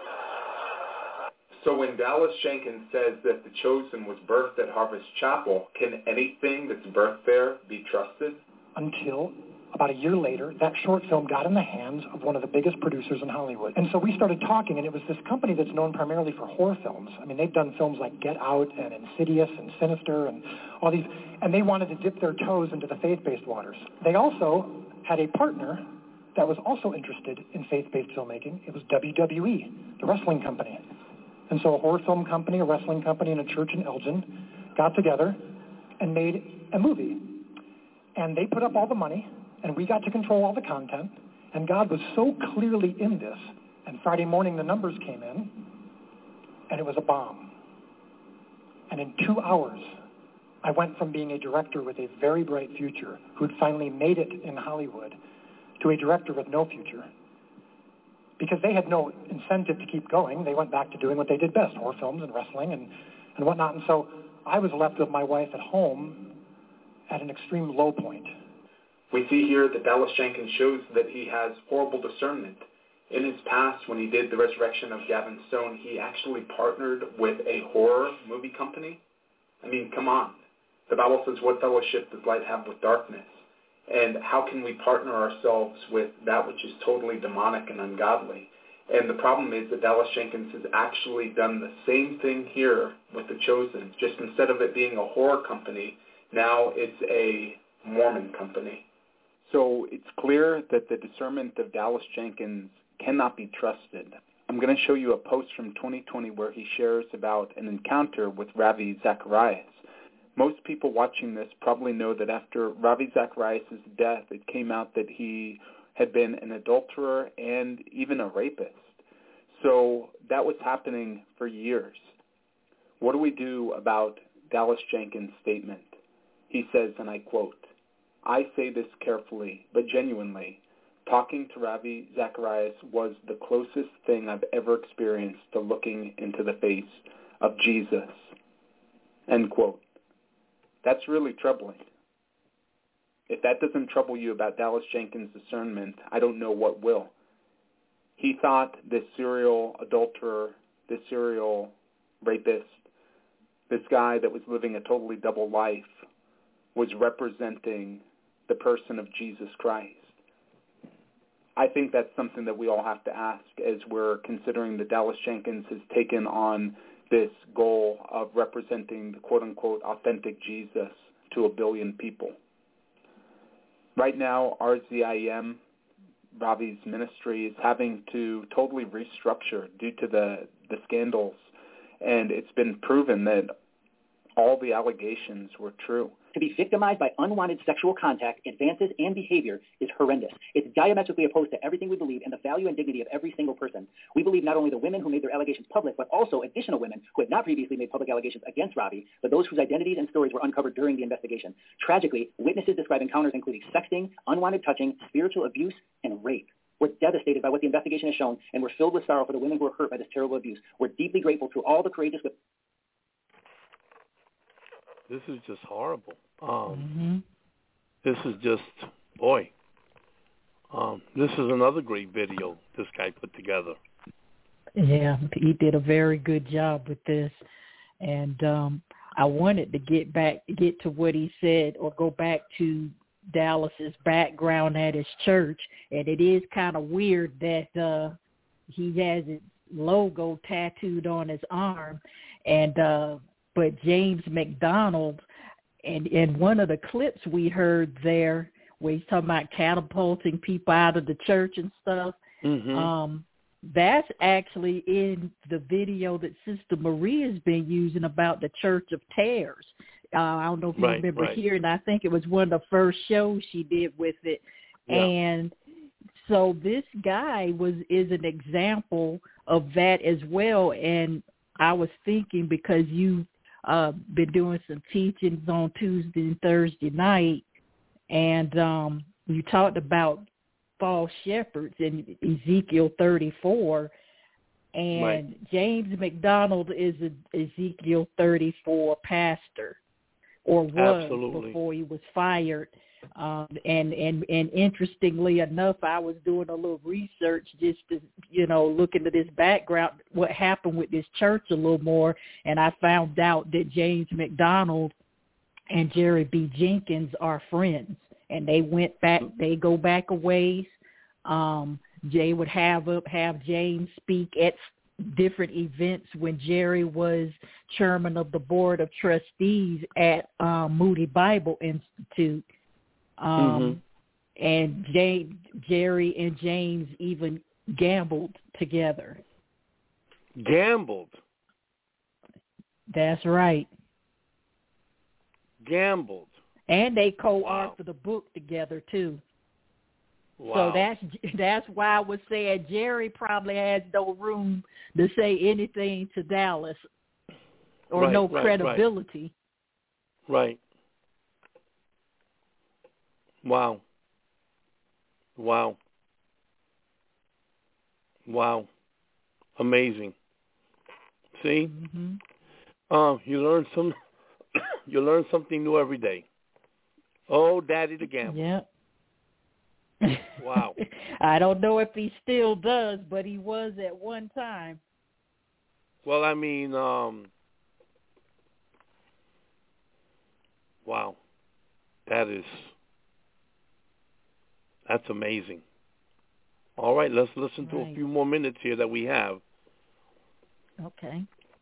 So when Dallas Jenkins says that The Chosen was birthed at Harvest Chapel, can anything that's birthed there be trusted? Until about a year later, that short film got in the hands of one of the biggest producers in Hollywood. And so we started talking, and it was this company that's known primarily for horror films. I mean, they've done films like Get Out and Insidious and Sinister and all these, and they wanted to dip their toes into the faith-based waters. They also had a partner that was also interested in faith-based filmmaking. It was W W E, the wrestling company. And so a horror film company, a wrestling company, and a church in Elgin got together and made a movie. And they put up all the money, and we got to control all the content, and God was so clearly in this. And Friday morning, the numbers came in, and it was a bomb. And in two hours, I went from being a director with a very bright future, who'd finally made it in Hollywood, to a director with no future. Because they had no incentive to keep going. They went back to doing what they did best, horror films and wrestling and, and whatnot. And so I was left with my wife at home at an extreme low point. We see here that Dallas Jenkins shows that he has horrible discernment. In his past, when he did The Resurrection of Gavin Stone, he actually partnered with a horror movie company. I mean, come on. The Bible says, what fellowship does light have with darkness? And how can we partner ourselves with that which is totally demonic and ungodly? And the problem is that Dallas Jenkins has actually done the same thing here with The Chosen. Just instead of it being a horror company, now it's a Mormon company. So it's clear that the discernment of Dallas Jenkins cannot be trusted. I'm going to show you a post from twenty twenty where he shares about an encounter with Ravi Zacharias. Most people watching this probably know that after Ravi Zacharias' death, it came out that he had been an adulterer and even a rapist. So that was happening for years. What do we do about Dallas Jenkins' statement? He says, and I quote, "I say this carefully, but genuinely. Talking to Ravi Zacharias was the closest thing I've ever experienced to looking into the face of Jesus." End quote. That's really troubling. If that doesn't trouble you about Dallas Jenkins' discernment, I don't know what will. He thought this serial adulterer, this serial rapist, this guy that was living a totally double life was representing the person of Jesus Christ. I think that's something that we all have to ask as we're considering that Dallas Jenkins has taken on this goal of representing the quote-unquote authentic Jesus to a billion people. Right now, R Z I M, Ravi's ministry, is having to totally restructure due to the, the scandals, and it's been proven that all the allegations were true. To be victimized by unwanted sexual contact, advances, and behavior is horrendous. It's diametrically opposed to everything we believe and the value and dignity of every single person. We believe not only the women who made their allegations public, but also additional women who had not previously made public allegations against Ravi, but those whose identities and stories were uncovered during the investigation. Tragically, witnesses describe encounters including sexting, unwanted touching, spiritual abuse, and rape. We're devastated by what the investigation has shown, and we're filled with sorrow for the women who were hurt by this terrible abuse. We're deeply grateful to all the courageous women. This is just horrible. Um, mm-hmm. This is just, boy, um, this is another great video this guy put together. Yeah, he did a very good job with this. And um, I wanted to get back, get to what he said, or go back to Dallas's background at his church. And it is kind of weird that uh, he has his logo tattooed on his arm. And uh, but James McDonald, and in one of the clips we heard there, where he's talking about catapulting people out of the church and stuff, mm-hmm. um, that's actually in the video that Sister Maria has been using about the Church of Tares. Uh, I don't know if you right, remember right. hearing. I think it was one of the first shows she did with it. Yeah. And so this guy was is an example of that as well. And I was thinking, because you've uh, been doing some teachings on Tuesday and Thursday night, and um, you talked about false shepherds in Ezekiel thirty-four, and right. James McDonald is an Ezekiel thirty-four pastor, or was Absolutely. before he was fired. Um, and, and, and interestingly enough, I was doing a little research just to, you know, look into this background, what happened with this church a little more, and I found out that James McDonald and Jerry B. Jenkins are friends. And they went back, they go back a ways. Um, Jay would have up, have James speak at different events when Jerry was chairman of the board of trustees at um, Moody Bible Institute. Um, mm-hmm. And Jay, Jerry and James even gambled together. Gambled? That's right. Gambled. And they co-authored wow. the book together too. Wow. So that's that's why I was saying Jerry probably has no room to say anything to Dallas, or right, no right, credibility. Right. right. Wow. Wow. Wow. Amazing. See, mm-hmm. uh, you learn some. You learn something new every day. Oh, Daddy the Gambler. Yeah. Wow. I don't know if he still does, but he was at one time. Well, I mean, um, wow. That is, that's amazing. All right, let's listen right. to a few more minutes here that we have. Okay.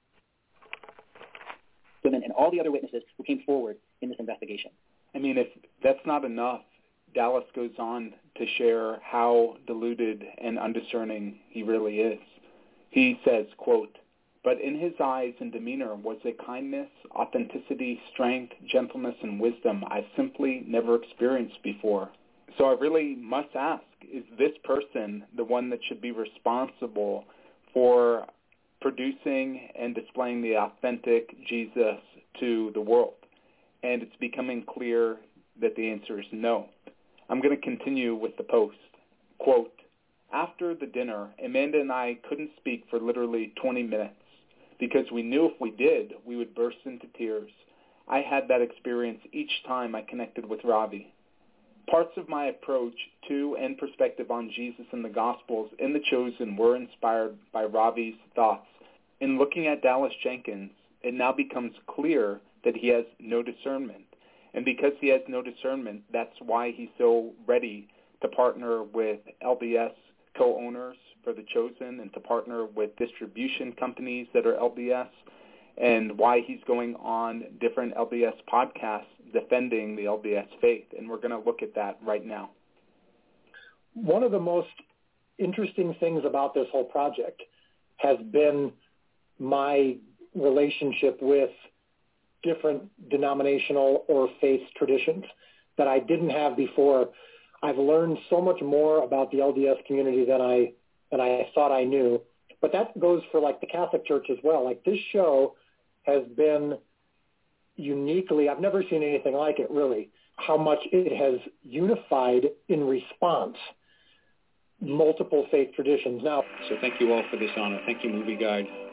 Women and all the other witnesses who came forward in this investigation. I mean, if that's not enough, Dallas goes on to share how deluded and undiscerning he really is. He says, quote, "But in his eyes and demeanor was a kindness, authenticity, strength, gentleness, and wisdom I simply never experienced before." So I really must ask, is this person the one that should be responsible for producing and displaying the authentic Jesus to the world? And it's becoming clear that the answer is no. I'm going to continue with the post. Quote, "After the dinner, Amanda and I couldn't speak for literally twenty minutes because we knew if we did, we would burst into tears. I had that experience each time I connected with Ravi. Parts of my approach to and perspective on Jesus and the Gospels in The Chosen were inspired by Ravi's thoughts. In looking at Dallas Jenkins, it now becomes clear that he has no discernment. And because he has no discernment, that's why he's so ready to partner with L D S co-owners for The Chosen and to partner with distribution companies that are L D S, and why he's going on different L D S podcasts defending the L D S faith. And we're going to look at that right now. One of the most interesting things about this whole project has been my relationship with different denominational or faith traditions that I didn't have before. I've learned so much more about the L D S community than I than I thought I knew. But that goes for like the Catholic Church as well. Like this show has been uniquely, I've never seen anything like it really, how much it has unified in response multiple faith traditions. Now, so thank you all for this honor. Thank you, Movie Guide.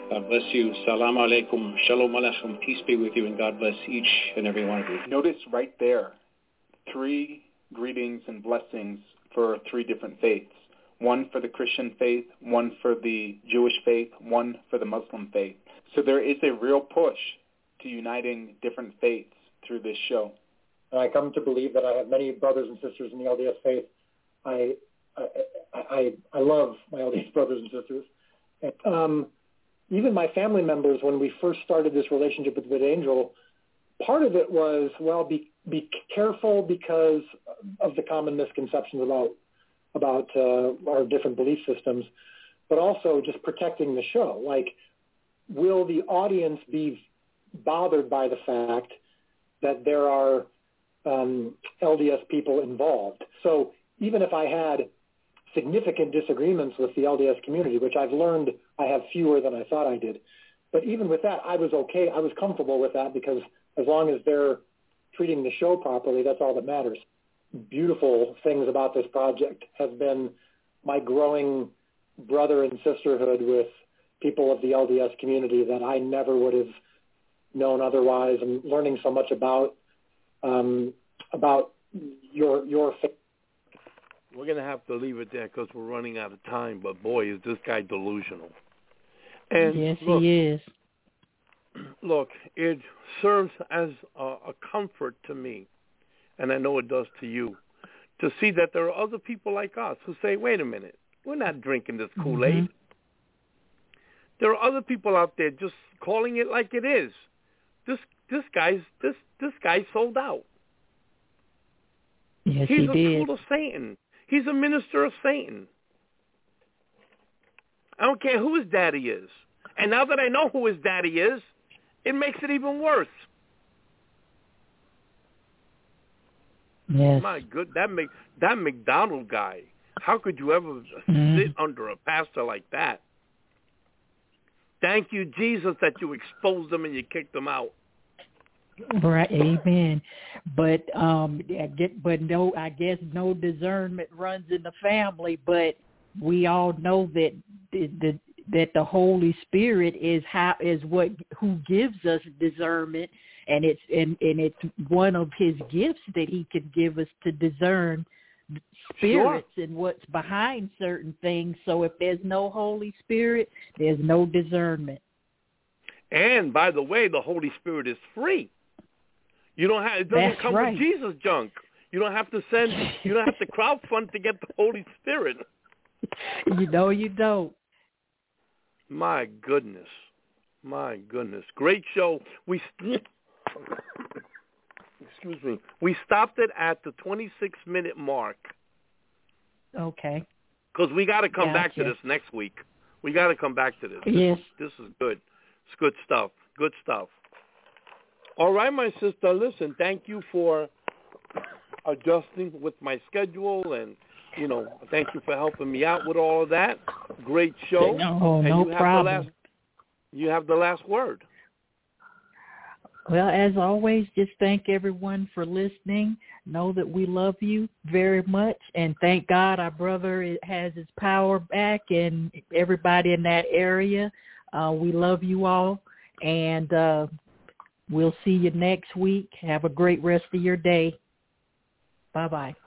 God bless you. Salam alaikum. Shalom aleichem. Peace be with you, and God bless each and every one of you. Notice right there, three greetings and blessings for three different faiths. One for the Christian faith, one for the Jewish faith, one for the Muslim faith. So there is a real push to uniting different faiths through this show. And I come to believe that I have many brothers and sisters in the L D S faith. I I, I, I love my L D S brothers and sisters. And, um, even my family members, when we first started this relationship with VidAngel, part of it was, well, be be careful because of the common misconceptions about about uh, our different belief systems, but also just protecting the show. Like, will the audience be bothered by the fact that there are um, L D S people involved? So even if I had significant disagreements with the L D S community, which I've learned I have fewer than I thought I did, but even with that, I was okay. I was comfortable with that because as long as they're treating the show properly, that's all that matters. Beautiful things about this project have been my growing brother and sisterhood with people of the L D S community that I never would have known otherwise, and learning so much about um, about your your faith. We're going to have to leave it there because we're running out of time, but boy, is this guy delusional. And yes, look, he is. Look, it serves as a, a comfort to me, and I know it does to you, to see that there are other people like us who say, wait a minute, we're not drinking this Kool-Aid. Mm-hmm. There are other people out there just calling it like it is. This this guy's this this guy sold out. Yes, He's he a did. tool of Satan. He's a minister of Satan. I don't care who his daddy is. And now that I know who his daddy is, it makes it even worse. Yes. My good, that Mc, that McDonald guy. How could you ever mm-hmm. sit under a pastor like that? Thank you, Jesus, that you exposed them and you kicked them out. Right, amen. But um, I get, but no, I guess no discernment runs in the family. But we all know that the, the that the Holy Spirit is how is what who gives us discernment, and it's and, and it's one of His gifts that He can give us to discern spirits sure. and what's behind certain things. So if there's no Holy Spirit, there's no discernment. And by the way, the Holy Spirit is free. You don't have it doesn't That's come right. with Jesus junk. You don't have to send. You don't have to crowdfund to get the Holy Spirit. You know you don't. My goodness, my goodness, great show. We excuse me. We stopped it at the twenty-six minute mark. Okay. Because we got to come gotcha. back to this next week. We got to come back to this. Yes. This, this is good. It's good stuff. Good stuff. All right, my sister, listen, thank you for adjusting with my schedule, and, you know, thank you for helping me out with all of that. Great show. No, and no you have problem. The last, you have the last word. Well, as always, just thank everyone for listening. Know that we love you very much, and thank God our brother has his power back, and everybody in that area. Uh, we love you all, and uh, we'll see you next week. Have a great rest of your day. Bye-bye.